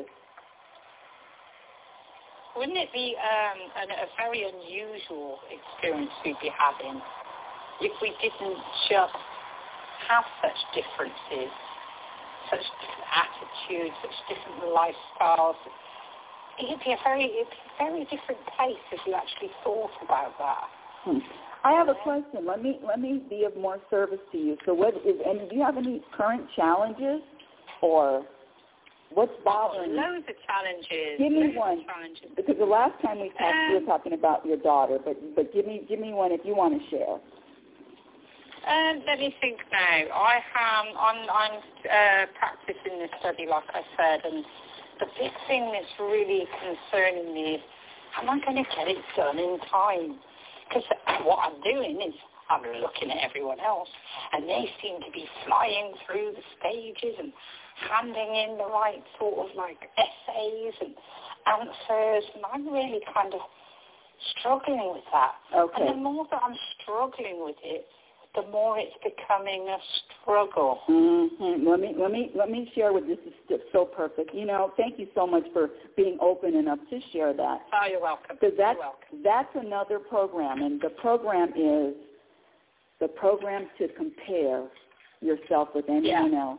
Wouldn't it be a very unusual experience we'd be having if we didn't just have such differences, such different attitudes, such different lifestyles? It'd be a very different place if you actually thought about that. I have a question. Let me be of more service to you. So and do you have any current challenges or what's bothering you? Loads of challenges. Give me one. Because the last time we talked, you were talking about your daughter, but give me one if you want to share. Let me think now. I'm practicing this study, like I said, and the big thing that's really concerning me is, am I going to get it done in time? Because what I'm doing is I'm looking at everyone else, and they seem to be flying through the stages and handing in the right sort of like essays and answers, and I'm really kind of struggling with that. Okay. And the more that I'm struggling with it, the more it's becoming a struggle. Mm-hmm. Let me share with this. Is so perfect. You know, thank you so much for being open enough to share that. Oh, you're welcome. Because that's another program, and the program is the program to compare yourself with anyone else.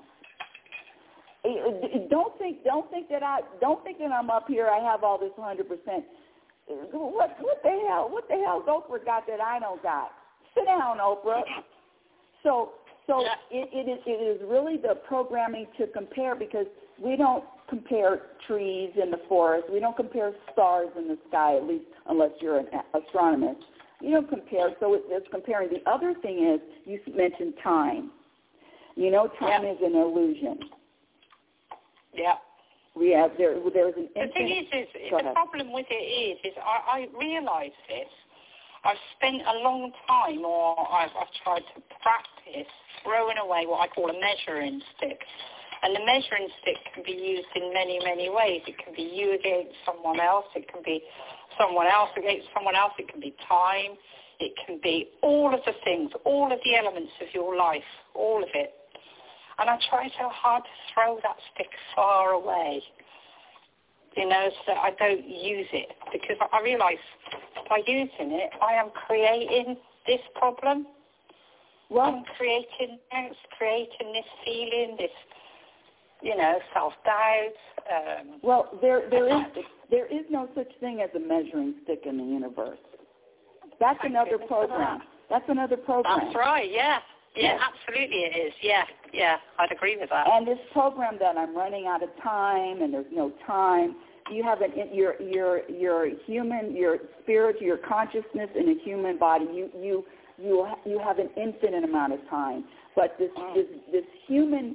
Don't think that I'm up here. I have all this 100%. What the hell? What the hell's Oprah got that I don't got? Sit down, Oprah. So it is really the programming to compare, because we don't compare trees in the forest. We don't compare stars in the sky, at least unless you're an astronomist. You don't compare. So it's comparing. The other thing is, you mentioned time. You know, time is an illusion. Yeah. We have there's an. The thing is the problem with it is I realise this. I've spent a long time, or I've tried to practice throwing away what I call a measuring stick. And the measuring stick can be used in many, many ways. It can be you against someone else. It can be someone else against someone else. It can be time. It can be all of the things, all of the elements of your life, all of it. And I try so hard to throw that stick far away, you know, so that I don't use it. Because I realise by using it, I am creating this problem. Well, I'm creating this feeling, this, you know, self-doubt. Well, there is no such thing as a measuring stick in the universe. That's another program. That's another program. That's right, yeah. Yeah, absolutely it is. Yeah, I'd agree with that. And this program that I'm running out of time and there's no time, you have your human, your spirit, your consciousness in a human body. You have an infinite amount of time. But this human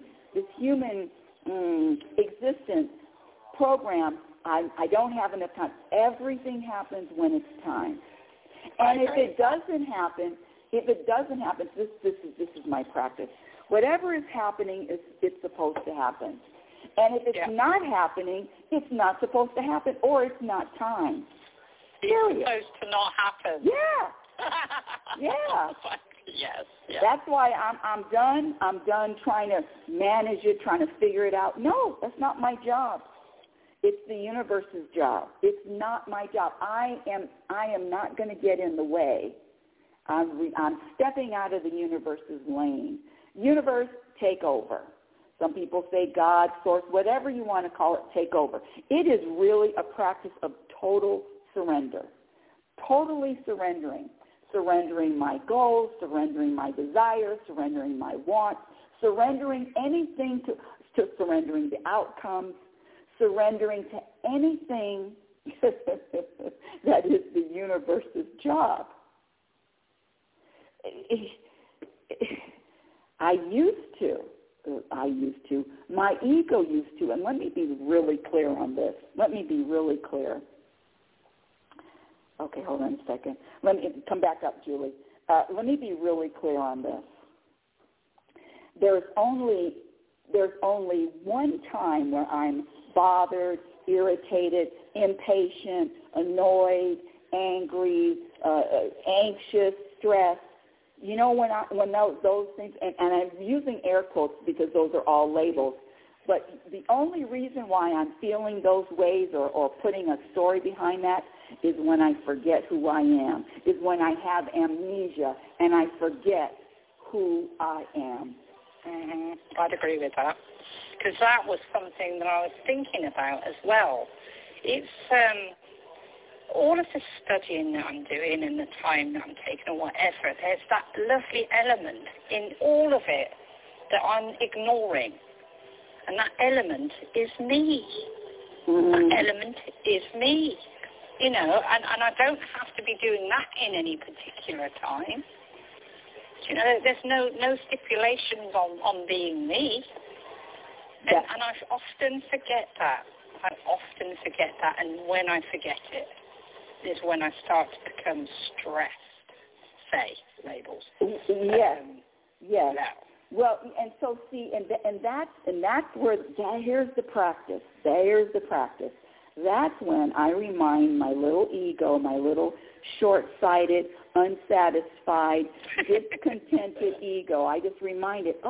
existence program, I don't have enough time. Everything happens when it's time. And if it doesn't happen, this is my practice. Whatever is happening, it's supposed to happen. And if it's not happening, it's not supposed to happen, or it's not time. Period. It's supposed to not happen. Yeah. Yes. Yeah. That's why I'm done. I'm done trying to manage it, trying to figure it out. No, that's not my job. It's the universe's job. It's not my job. I am not going to get in the way. I'm stepping out of the universe's lane. Universe, take over. Some people say God, source, whatever you want to call it, take over. It is really a practice of total surrender. Totally surrendering. Surrendering my goals, surrendering my desires, surrendering my wants, surrendering anything to surrendering the outcomes, surrendering to anything that is the universe's job. I used to, my ego used to, and let me be really clear on this. Okay, hold on a second. Let me come back up, Julie. Let me be really clear on this. There's only one time where I'm bothered, irritated, impatient, annoyed, angry, anxious, stressed. You know, when those things, and I'm using air quotes because those are all labels, but the only reason why I'm feeling those ways or putting a story behind that is when I forget who I am, is when I have amnesia and I forget who I am. Mm-hmm. I'd agree with that, because that was something that I was thinking about as well. It's all of the studying that I'm doing and the time that I'm taking or whatever, there's that lovely element in all of it that I'm ignoring. And that element is me. Mm-hmm. That element is me. You know, and I don't have to be doing that in any particular time. You know, there's no stipulations on being me. And I often forget that. And when I forget it, is when I start to become stressed. Say labels. Yes. No. Well, and so see, and that's where here's the practice. That's when I remind my little ego, my little short-sighted, unsatisfied, discontented ego. I just remind it,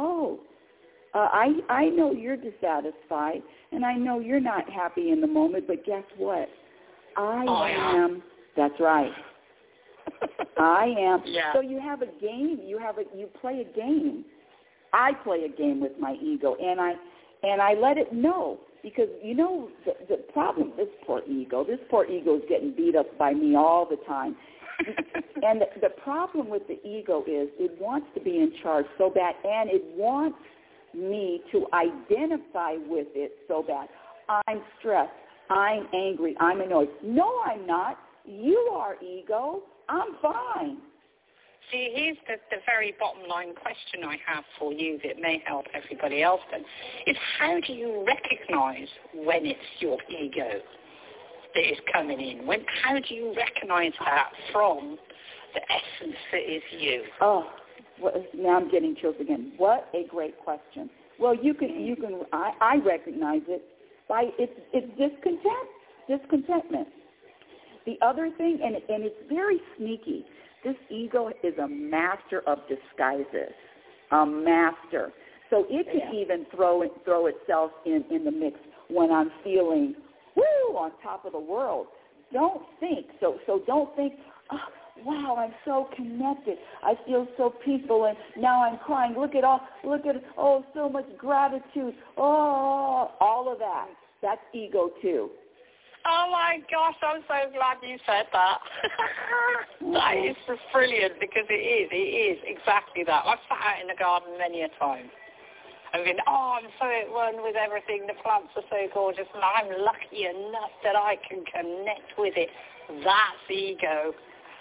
I know you're dissatisfied, and I know you're not happy in the moment, but guess what? I am. That's right. I am. Yeah. So you have a game. You play a game. I play a game with my ego, and I let it know, because you know the problem. This poor ego is getting beat up by me all the time. And the problem with the ego is it wants to be in charge so bad, and it wants me to identify with it so bad. I'm stressed. I'm angry. I'm annoyed. No, I'm not. You are, ego. I'm fine. See, here's the very bottom line question I have for you that may help everybody else then, is how do you recognize when it's your ego that is coming in? How do you recognize that from the essence that is you? Oh, well, now I'm getting chills again. What a great question. Well, you can. I recognize it by it's discontentment. The other thing, and it's very sneaky. This ego is a master of disguises, a master. So it can even throw itself in the mix when I'm feeling on top of the world. Don't think so. Don't think, oh, wow, I'm so connected. I feel so peaceful, and now I'm crying. Look at so much gratitude. Oh, all of that. That's ego too. Oh my gosh, I'm so glad you said that. That is just brilliant because it is exactly that. I've sat out in the garden many a time. I've been, I'm so at one with everything. The plants are so gorgeous, and I'm lucky enough that I can connect with it. That's ego.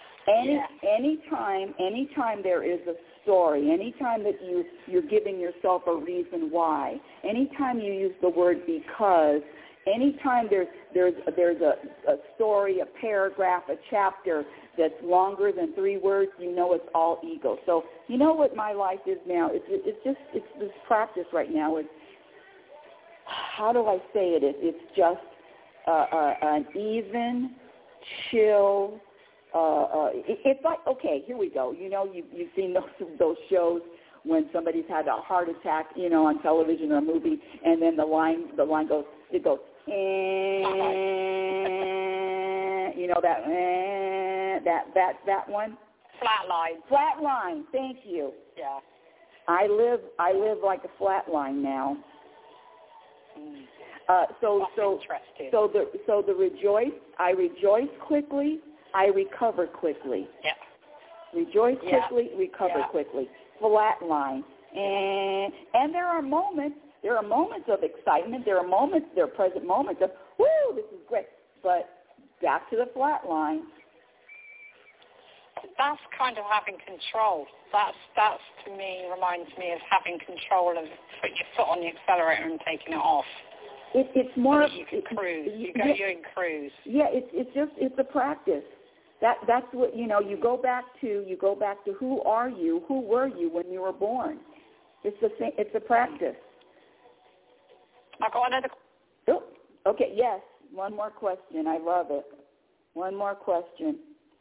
Anytime there is a story, anytime that you're giving yourself a reason why, anytime you use the word because, anytime there's a story, a paragraph, a chapter that's longer than 3 words, you know it's all ego. So you know what my life is now? It's this practice right now. It's, how do I say it? It's just an even, chill. It's like, okay, here we go. You know, you've seen those shows when somebody's had a heart attack, you know, on television or a movie, and then the line goes, it goes, you know that one. Flat line. Thank you. Yeah. I live like a flat line now. So the rejoice. I rejoice quickly. I recover quickly. Yeah. Rejoice quickly, recover quickly. Flat line. And there are moments of excitement. There are present moments of, woo, this is great. But back to the flat line. That's kind of having control. That's to me, reminds me of having control of putting your foot on the accelerator and taking it off. It's more. So you can cruise. You're in cruise. Yeah, it's a practice. That's what, you know. You go back to who are you? Who were you when you were born? It's the same. It's a practice. I've got another. Oh, okay. Yes. One more question. I love it. One more question.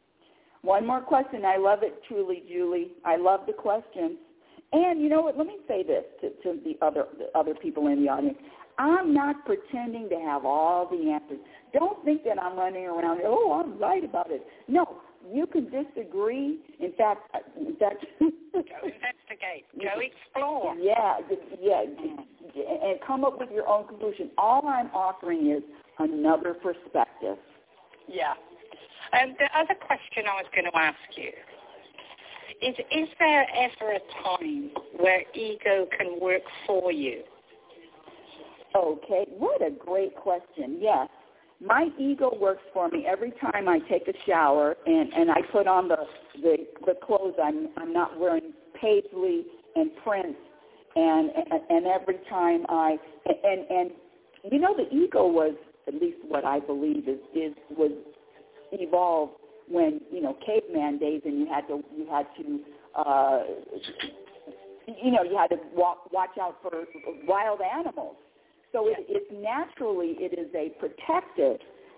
I love it, truly, Julie. I love the questions. And you know what? Let me say this to the other people in the audience. I'm not pretending to have all the answers. Don't think that I'm running around, I'm right about it. No, you can disagree. In fact. Go investigate. Go explore. Yeah, and come up with your own conclusion. All I'm offering is another perspective. Yeah. And the other question I was going to ask you is there ever a time where ego can work for you? Okay, what a great question. Yes, my ego works for me every time I take a shower and I put on the clothes I'm not wearing, paisley and prints, and every time and you know, the ego was, at least what I believe was evolved when, you know, caveman days, and you had to watch out for wild animals. So it's naturally, it is a protective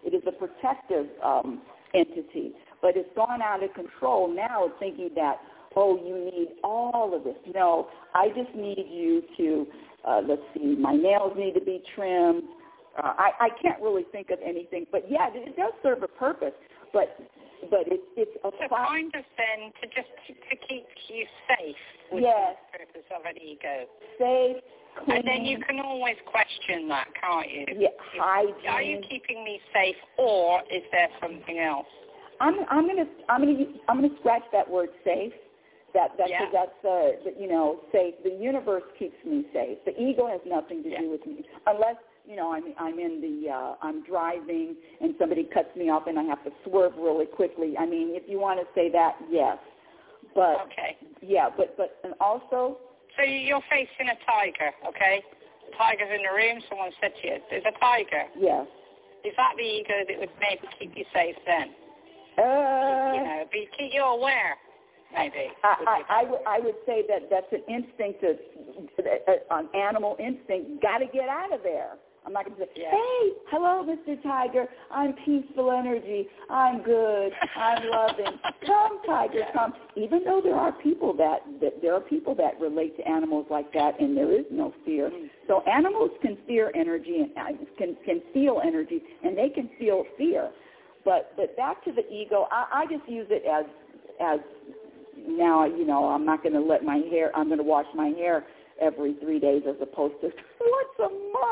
entity, but it's gone out of control now, thinking that, you need all of this. No, I just need you to, let's see, my nails need to be trimmed. I can't really think of anything, but yeah, it does serve a purpose, but it's a kind of then to keep you safe, which is the purpose of an ego. Safe. Clean. And then you can always question that, can't you? Yeah, hygiene. Are you keeping me safe, or is there something else? I'm gonna scratch that word safe. That's you know, safe. The universe keeps me safe. The ego has nothing to do with me, unless, you know, I'm driving and somebody cuts me off and I have to swerve really quickly. I mean, if you want to say that, yes, but and also. So you're facing a tiger, okay? The tiger's in the room. Someone said to you, "There's a tiger." Yes. Is that the ego that would maybe keep you safe then? You know, keep you aware. Maybe. I would say that's an instinct, an animal instinct. Got to get out of there. I'm not going to say, hey, hello, Mr. Tiger. I'm peaceful energy. I'm good. I'm loving. Come, Tiger, come. Even though there are people that relate to animals like that, and there is no fear. So animals can fear energy and can feel energy, and they can feel fear. But back to the ego, I just use it as now, you know, I'm not going to I'm going to wash my hair every 3 days as opposed to once a month.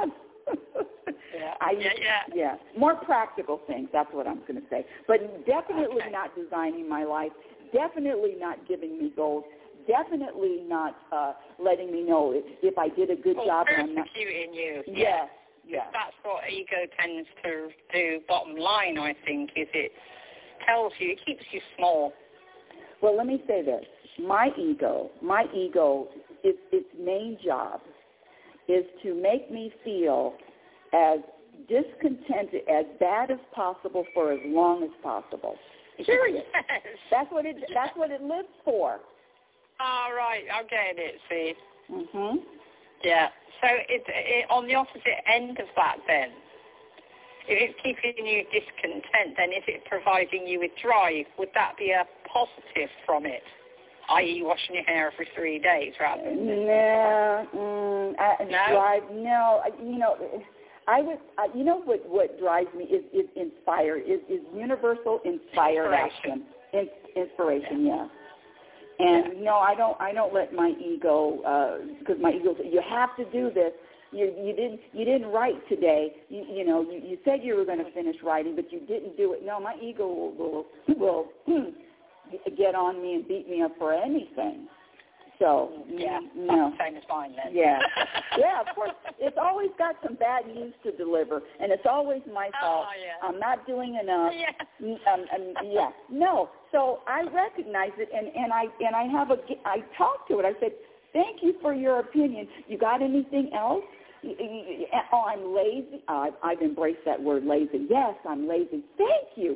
Yeah. More practical things. That's what I'm going to say. But definitely not designing my life. Definitely not giving me goals. Definitely not letting me know if I did a good job. Persecuting you. Yes. That's what ego tends to do. Bottom line, I think, is it tells you, it keeps you small. Well, let me say this. My ego, its main job is to make me feel as discontented, as bad as possible for as long as possible. Period. Yes. That's what it lives for. All right, I'm getting it, see. Mhm. Yeah. So it on the opposite end of that then, if it's keeping you discontent, then is it providing you with drive? Would that be a positive from it? I.e. washing your hair every 3 days rather than... No. Drive, no. I would, what drives me is inspire, is universal inspired action. Inspiration, yeah. And no, I don't let my ego, because my ego says, you have to do this. You didn't write today. You said you were going to finish writing, but you didn't do it. No, my ego will get on me and beat me up for anything. So no. Same as mine then. Yeah, of course. It's always got some bad news to deliver, and it's always my fault. Oh, yeah. I'm not doing enough. Yeah. No. So I recognize it, and I talk to it. I said, thank you for your opinion. You got anything else? Oh, I'm lazy. I've embraced that word, lazy. Yes, I'm lazy. Thank you.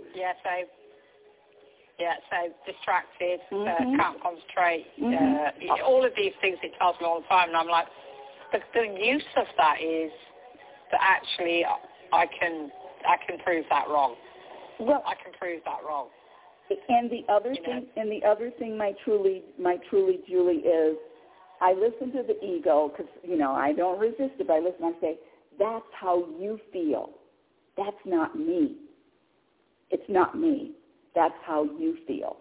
So distracted, can't concentrate, all of these things it tells me all the time, and I'm like, the use of that is that actually I can prove that wrong. Well, I can prove that wrong. And the other thing, my truly, Julie, is I listen to the ego because I don't resist it. But I listen. I say, that's how you feel. That's not me. It's not me. That's how you feel.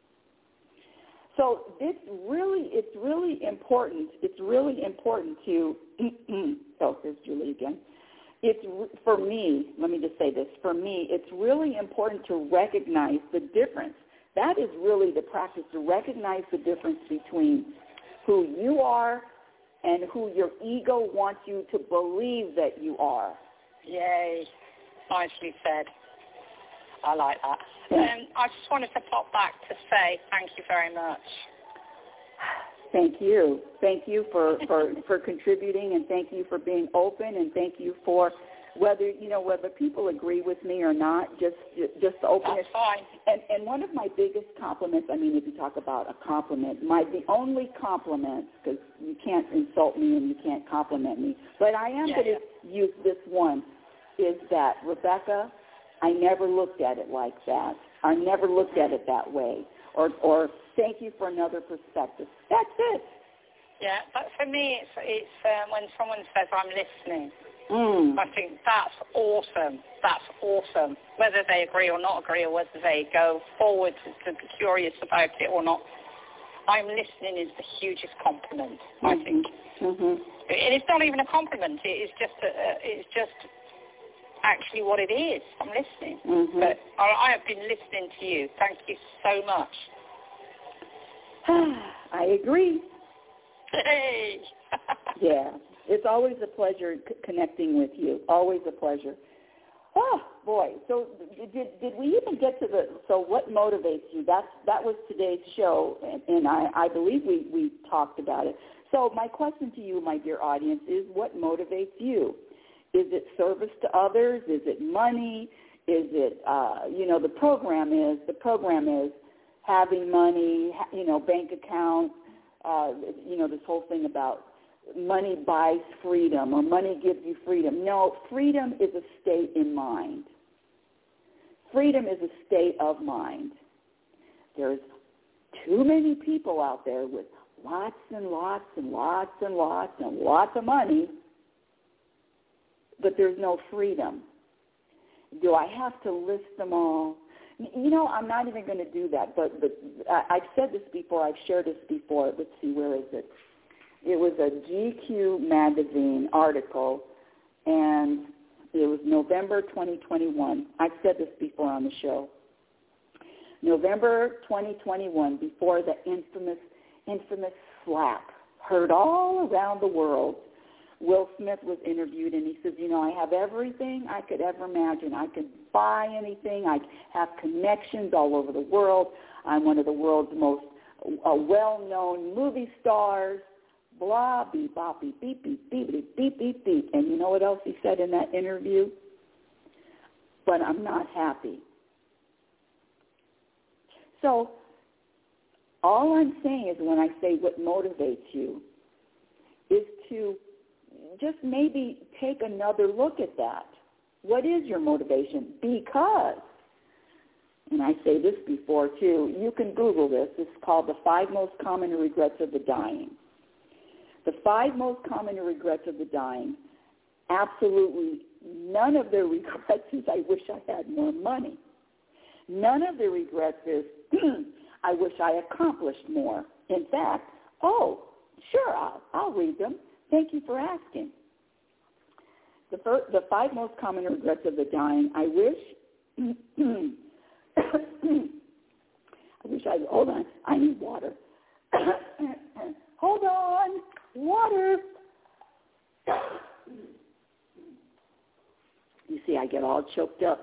So it's really important. It's really important to. Oh, there's Julie again. For me, let me just say this. For me, it's really important to recognize the difference. That is really the practice, to recognize the difference between who you are and who your ego wants you to believe that you are. Yay. Nicely said. I like that. I just wanted to pop back to say thank you very much. Thank you. Thank you for contributing, and thank you for being open, and thank you for whether people agree with me or not, just the openness. That's fine. And one of my biggest compliments, if you talk about a compliment, the only compliment, because you can't insult me and you can't compliment me, but I am going to use this one, is that, Rebecca, I never looked at it like that. I never looked at it that way. Or thank you for another perspective. That's it. Yeah, but for me, it's when someone says, I'm listening. I think that's awesome. That's awesome. Whether they agree or not agree, or whether they go forward to be curious about it or not, I'm listening is the hugest compliment, I think. And it's not even a compliment. It's just actually what it is. I'm listening. But I have been listening to you. Thank you so much. I agree. Hey. Yeah. It's always a pleasure connecting with you. Always a pleasure. Oh, boy. So did we even get to so what motivates you? That was today's show, and I believe we talked about it. So my question to you, my dear audience, is what motivates you? Is it service to others? Is it money? Is it, the program is having money, bank accounts, this whole thing about money buys freedom or money gives you freedom. No, freedom is a state in mind. Freedom is a state of mind. There's too many people out there with lots and lots and lots and lots and lots of money, but there's no freedom. Do I have to list them all? I'm not even going to do that, but I've said this before. I've shared this before. Let's see, where is it? It was a GQ magazine article and it was November 2021. I've said this before on the show. November 2021, before the infamous slap heard all around the world, Will Smith was interviewed, and he says, I have everything I could ever imagine. I could buy anything. I have connections all over the world. I'm one of the world's most well-known movie stars, blah, beep, bop, beep, beep, beep, beep, beep, beep, beep, beep. And you know what else he said in that interview? But I'm not happy. So all I'm saying is, when I say what motivates you, is to just maybe take another look at that. What is your motivation? Because, and I say this before too, you can Google this. It's called the 5 Most Common Regrets of the Dying. The 5 most common regrets of the dying, absolutely none of their regrets is, I wish I had more money. None of the regrets is, I wish I accomplished more. In fact, sure, I'll read them. Thank you for asking. The 5 most common regrets of the dying, I wish hold on, I need water. Hold on, water. You see, I get all choked up.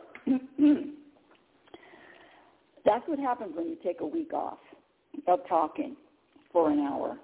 That's what happens when you take a week off of talking for an hour.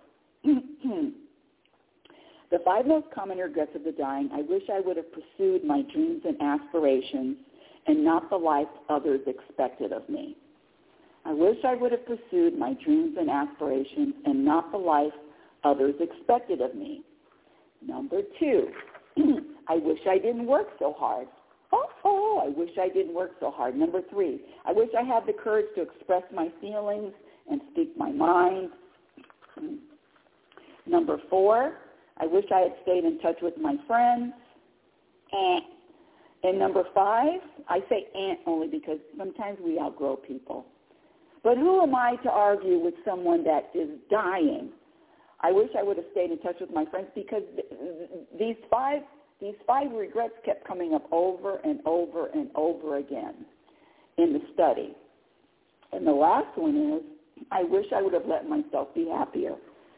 The 5 most common regrets of the dying, I wish I would have pursued my dreams and aspirations and not the life others expected of me. I wish I would have pursued my dreams and aspirations and not the life others expected of me. Number 2, I wish I didn't work so hard. I wish I didn't work so hard. Number 3, I wish I had the courage to express my feelings and speak my mind. Number 4, I wish I had stayed in touch with my friends. And number 5, I say only because sometimes we outgrow people. But who am I to argue with someone that is dying? I wish I would have stayed in touch with my friends, because these five regrets kept coming up over and over and over again in the study. And the last one is, I wish I would have let myself be happier.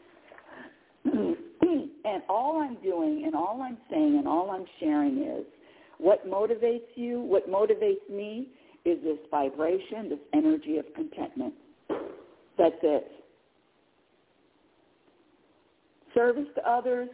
And all I'm doing and all I'm saying and all I'm sharing is, what motivates you, what motivates me is this vibration, this energy of contentment. That's it. Service to others,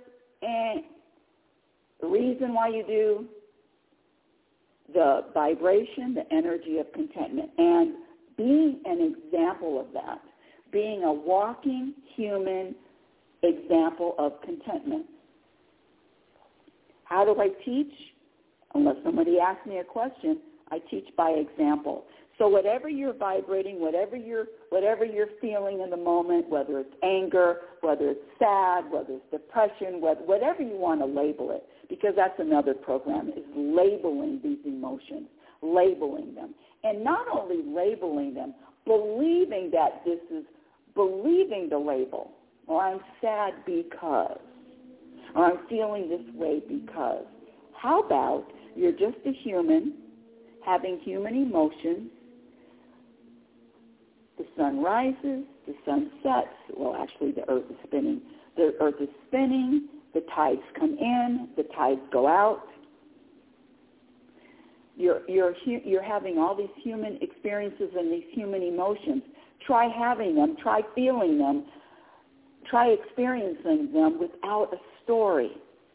the reason why you do, the vibration, the energy of contentment, and being an example of that, being a walking human example of contentment. How do I teach? Unless somebody asks me a question, I teach by example. So whatever you're vibrating, whatever you're feeling in the moment, whether it's anger, whether it's sad, whether it's depression, whatever you want to label it, because that's another program, is labeling these emotions, labeling them. And not only labeling them, believing that this is, believing the label. Or I'm sad because, or I'm feeling this way because. How about you're just a human, having human emotions. The sun rises, the sun sets. Well, actually, the earth is spinning. The earth is spinning. The tides come in. The tides go out. You're having all these human experiences and these human emotions. Try having them. Try feeling them. Try experiencing them without a story.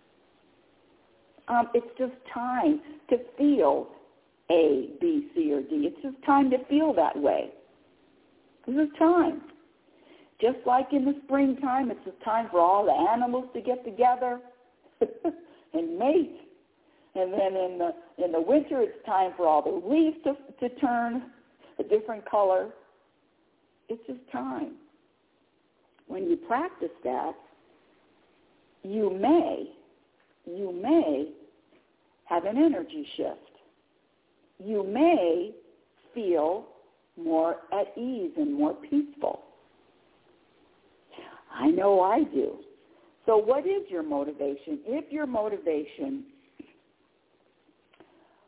It's just time to feel A, B, C, or D. It's just time to feel that way. This is time. Just like in the springtime, it's just time for all the animals to get together and mate. And then in the winter, it's time for all the leaves to turn a different color. It's just time. When you practice that, you may have an energy shift. You may feel more at ease and more peaceful. I know I do. So what is your motivation? If your motivation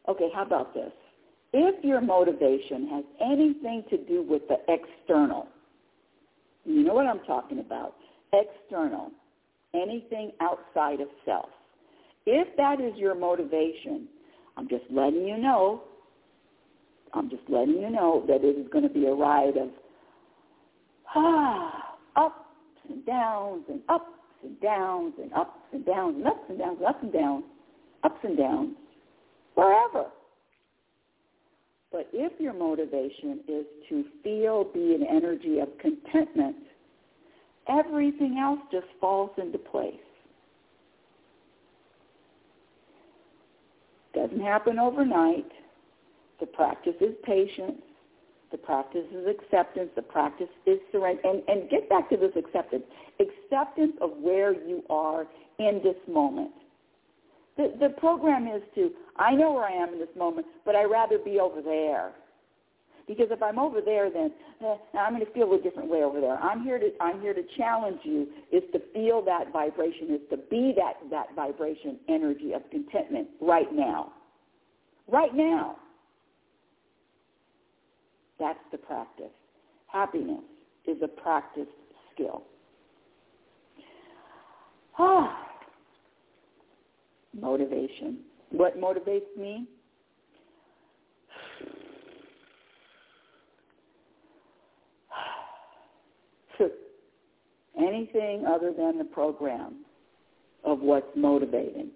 Okay, how about this? If your motivation has anything to do with the external, you know what I'm talking about, external, anything outside of self. If that is your motivation, I'm just letting you know that it is going to be a ride of ups and downs and ups and downs and ups and downs and ups and downs and ups and downs, ups and downs, forever. But if your motivation is to be an energy of contentment, everything else just falls into place. Doesn't happen overnight. The practice is patience. The practice is acceptance. The practice is surrender. And get back to this acceptance. Acceptance of where you are in this moment. The program is I know where I am in this moment, but I'd rather be over there. Because if I'm over there, then I'm going to feel a different way over there. I'm here to challenge you, is to feel that vibration, is to be that vibration energy of contentment right now. Right now. That's the practice. Happiness is a practice skill. Motivation. What motivates me? Anything other than the program of what's motivating.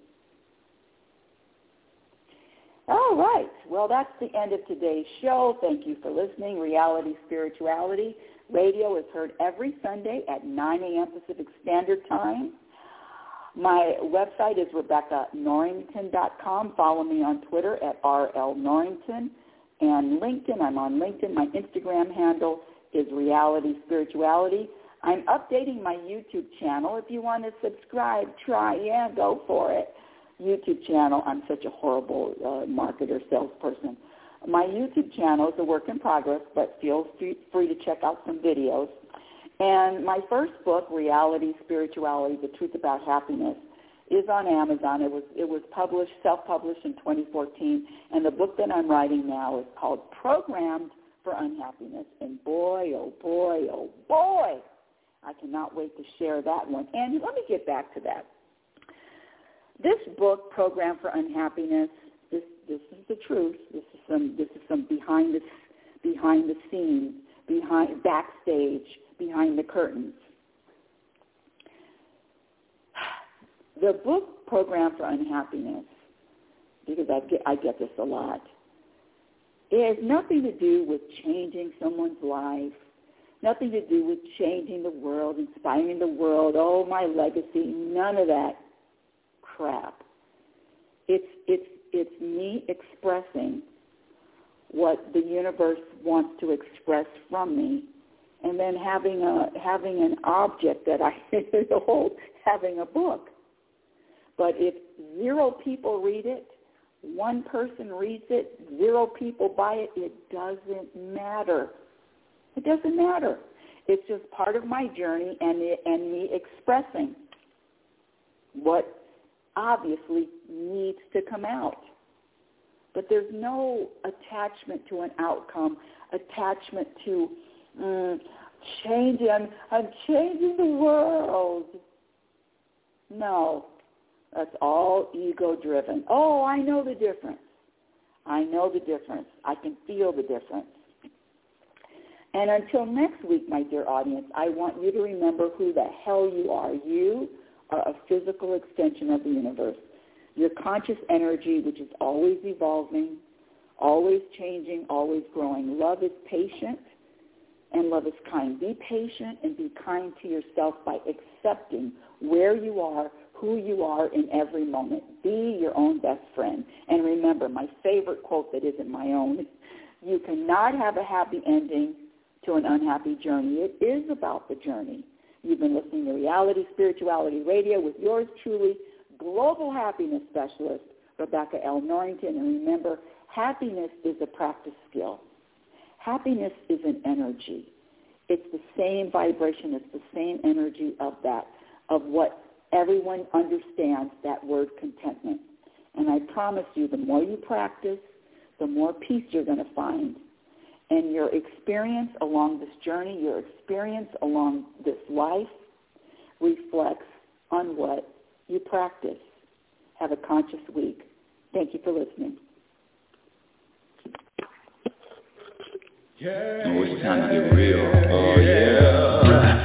All right. Well, that's the end of today's show. Thank you for listening. Reality Spirituality Radio is heard every Sunday at 9 a.m. Pacific Standard Time. My website is RebeccaNorrington.com. Follow me on Twitter at RLNorrington. And LinkedIn, I'm on LinkedIn. My Instagram handle is Reality Spirituality. I'm updating my YouTube channel. If you want to subscribe, go for it. YouTube channel. I'm such a horrible marketer, salesperson. My YouTube channel is a work in progress, but feel free to check out some videos. And my first book, Reality Spirituality, The Truth About Happiness, is on Amazon. It was self-published in 2014, and the book that I'm writing now is called Programmed for Unhappiness. And boy, oh boy, oh boy, I cannot wait to share that one. And let me get back to that. This book, Programmed for Unhappiness, this is the truth. This is some behind the scenes, backstage, behind the curtains. The book Programmed for Unhappiness, because I get this a lot, it has nothing to do with changing someone's life, nothing to do with changing the world, inspiring the world, my legacy, none of that crap. It's me expressing what the universe wants to express from me, and then having an object that I hold, having a book. But if 0 people read it, 1 person reads it, 0 people buy it, it doesn't matter. It doesn't matter. It's just part of my journey and me expressing what obviously needs to come out. But there's no attachment to an outcome, attachment to I'm changing the world. No, that's all ego-driven. I know the difference. I can feel the difference. And until next week, my dear audience, I want you to remember who the hell you are. You are a physical extension of the universe. Your conscious energy, which is always evolving, always changing, always growing. Love is patient and love is kind. Be patient and be kind to yourself by accepting where you are, who you are in every moment. Be your own best friend. And remember, my favorite quote that isn't my own, you cannot have a happy ending to an unhappy journey. It is about the journey. You've been listening to Reality Spirituality Radio with yours truly, Global Happiness Specialist, Rebecca L. Norrington. And remember, happiness is a practice skill. Happiness is an energy. It's the same vibration. It's the same energy of what everyone understands, that word contentment. And I promise you, the more you practice, the more peace you're going to find. And your experience along this journey, your experience along this life reflects on what you practice. Have a conscious week. Thank you for listening. Oh, it's time to get real. Oh, yeah.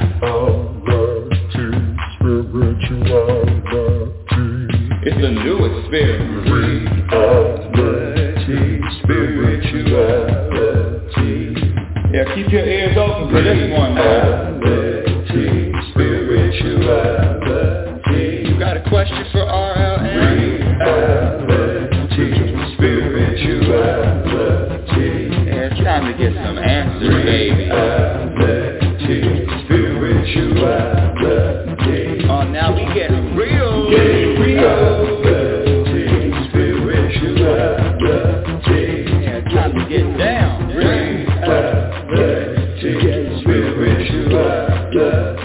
It's a new experience. Spirituality. Yeah, keep your ears open for this one, man. Spirituality. You got a question for RLN? Spirituality. Yeah, it's time to get some answers, baby. Spirituality. Oh, now we getting real. Spirituality. Yeah, time to get down. Spirituality.